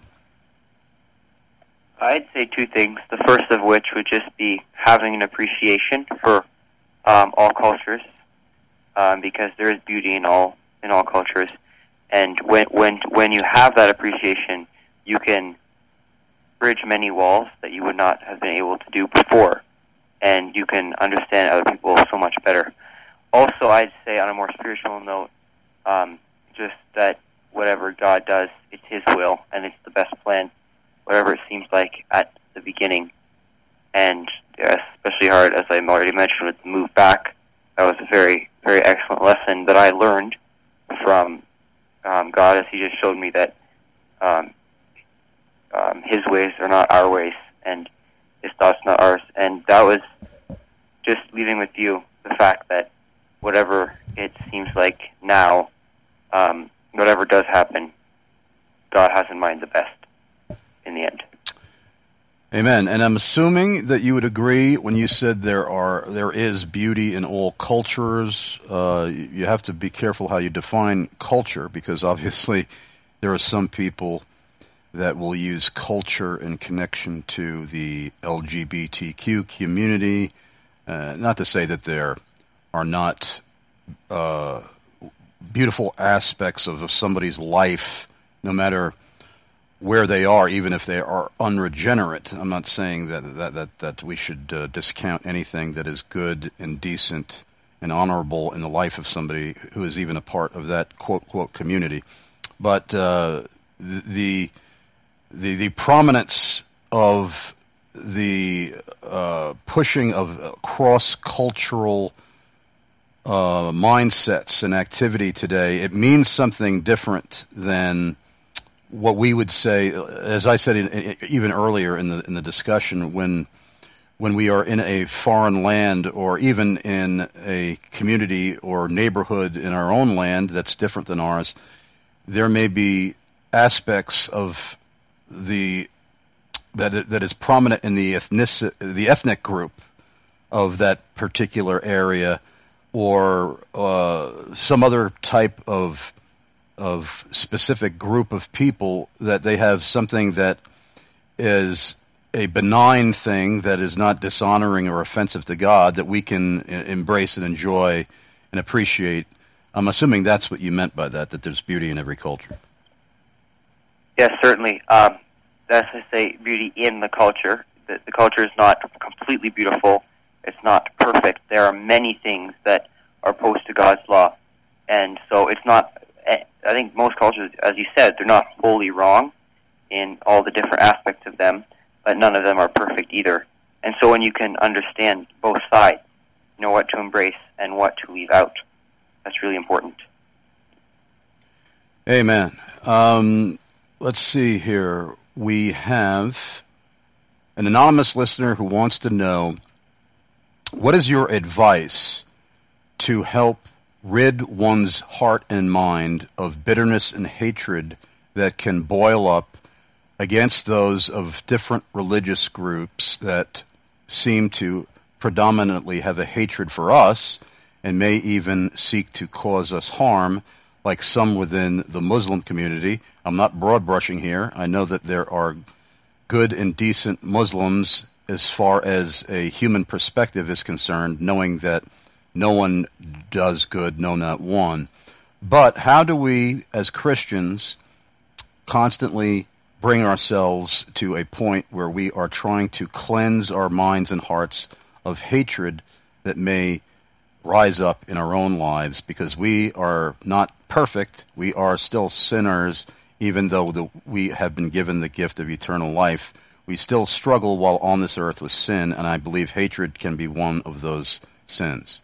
I'd say two things. The first of which would just be having an appreciation for all cultures, because there is beauty in all cultures, and when you have that appreciation, you can bridge many walls that you would not have been able to do before, and you can understand other people so much better. Also, I'd say on a more spiritual note, just that whatever God does, it's His will, and it's the best plan, whatever it seems like at the beginning. And especially hard, as I already mentioned, with the move back. That was a very, very excellent lesson that I learned from God, as He just showed me that His ways are not our ways, and His thoughts not ours. And that was just leaving with you the fact that whatever it seems like now, whatever does happen, God has in mind the best in the end. Amen. And I'm assuming that you would agree when you said there is beauty in all cultures. You have to be careful how you define culture, because obviously there are some people that will use culture in connection to the LGBTQ community. Not to say that there are not beautiful aspects of somebody's life, no matter where they are, even if they are unregenerate. I'm not saying that we should discount anything that is good and decent and honorable in the life of somebody who is even a part of that quote community, but the prominence of the pushing of cross-cultural mindsets and activity today, it means something different than what we would say, as I said even earlier in the discussion, when we are in a foreign land or even in a community or neighborhood in our own land that's different than ours, there may be aspects of that is prominent in the ethnic group of that particular area, or some other type of specific group of people, that they have something that is a benign thing that is not dishonoring or offensive to God, that we can embrace and enjoy and appreciate. I'm assuming that's what you meant by that there's beauty in every culture. Yes, certainly. That's to say, beauty in the culture. The culture is not completely beautiful. It's not perfect. There are many things that are opposed to God's law. And so it's not, I think most cultures, as you said, they're not wholly wrong in all the different aspects of them, but none of them are perfect either. And so when you can understand both sides, you know what to embrace and what to leave out. That's really important. Amen. Let's see here. We have an anonymous listener who wants to know, what is your advice to help rid one's heart and mind of bitterness and hatred that can boil up against those of different religious groups that seem to predominantly have a hatred for us and may even seek to cause us harm, like some within the Muslim community? I'm not broad brushing here. I know that there are good and decent Muslims as far as a human perspective is concerned, knowing that no one does good, no, not one. But how do we, as Christians, constantly bring ourselves to a point where we are trying to cleanse our minds and hearts of hatred that may rise up in our own lives? Because we are not perfect. We are still sinners, even though we have been given the gift of eternal life. We still struggle while on this earth with sin, and I believe hatred can be one of those sins.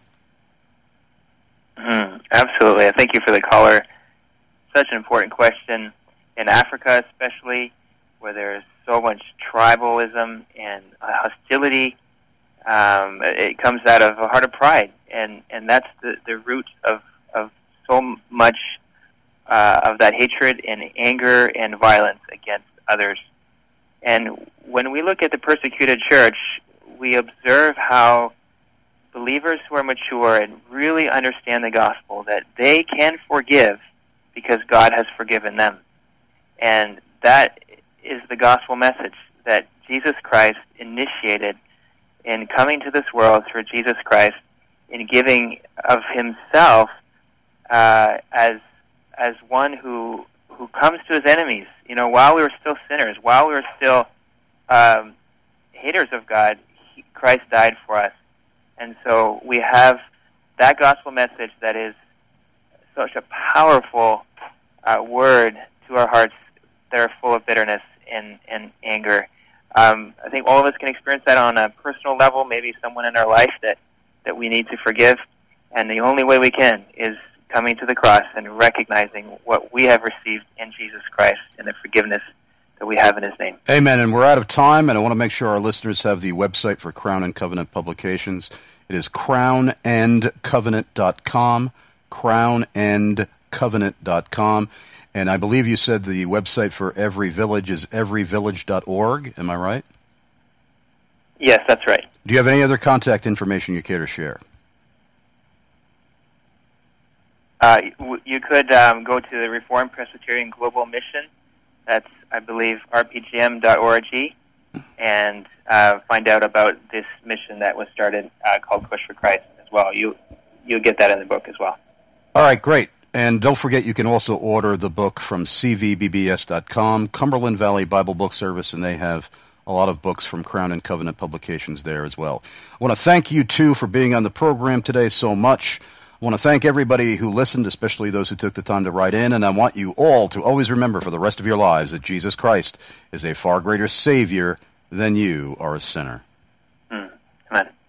Absolutely. Thank you for the caller. Such an important question. In Africa especially, where there's so much tribalism and hostility, it comes out of a heart of pride, and that's the root of so much of that hatred and anger and violence against others. And when we look at the persecuted church, we observe how believers who are mature and really understand the gospel, that they can forgive because God has forgiven them. And that is the gospel message that Jesus Christ initiated in coming to this world through Jesus Christ, in giving of himself as one who comes to his enemies. You know, while we were still sinners, while we were still haters of God, Christ died for us. And so we have that gospel message that is such a powerful word to our hearts that are full of bitterness and anger. I think all of us can experience that on a personal level, maybe someone in our life that we need to forgive. And the only way we can is coming to the cross and recognizing what we have received in Jesus Christ and the forgiveness that we have in his name. Amen. And we're out of time, and I want to make sure our listeners have the website for Crown and Covenant Publications. It is crownandcovenant.com, crownandcovenant.com. And I believe you said the website for Every Village is everyvillage.org. Am I right? Yes, that's right. Do you have any other contact information you care to share? You could go to the Reformed Presbyterian Global Mission. That's, I believe, rpgm.org, and find out about this mission that was started called Push for Christ as well. You'll get that in the book as well. All right, great. And don't forget, you can also order the book from cvbbs.com, Cumberland Valley Bible Book Service, and they have a lot of books from Crown and Covenant Publications there as well. I want to thank you, too, for being on the program today so much. I want to thank everybody who listened, especially those who took the time to write in, and I want you all to always remember for the rest of your lives that Jesus Christ is a far greater Savior than you are a sinner. Amen.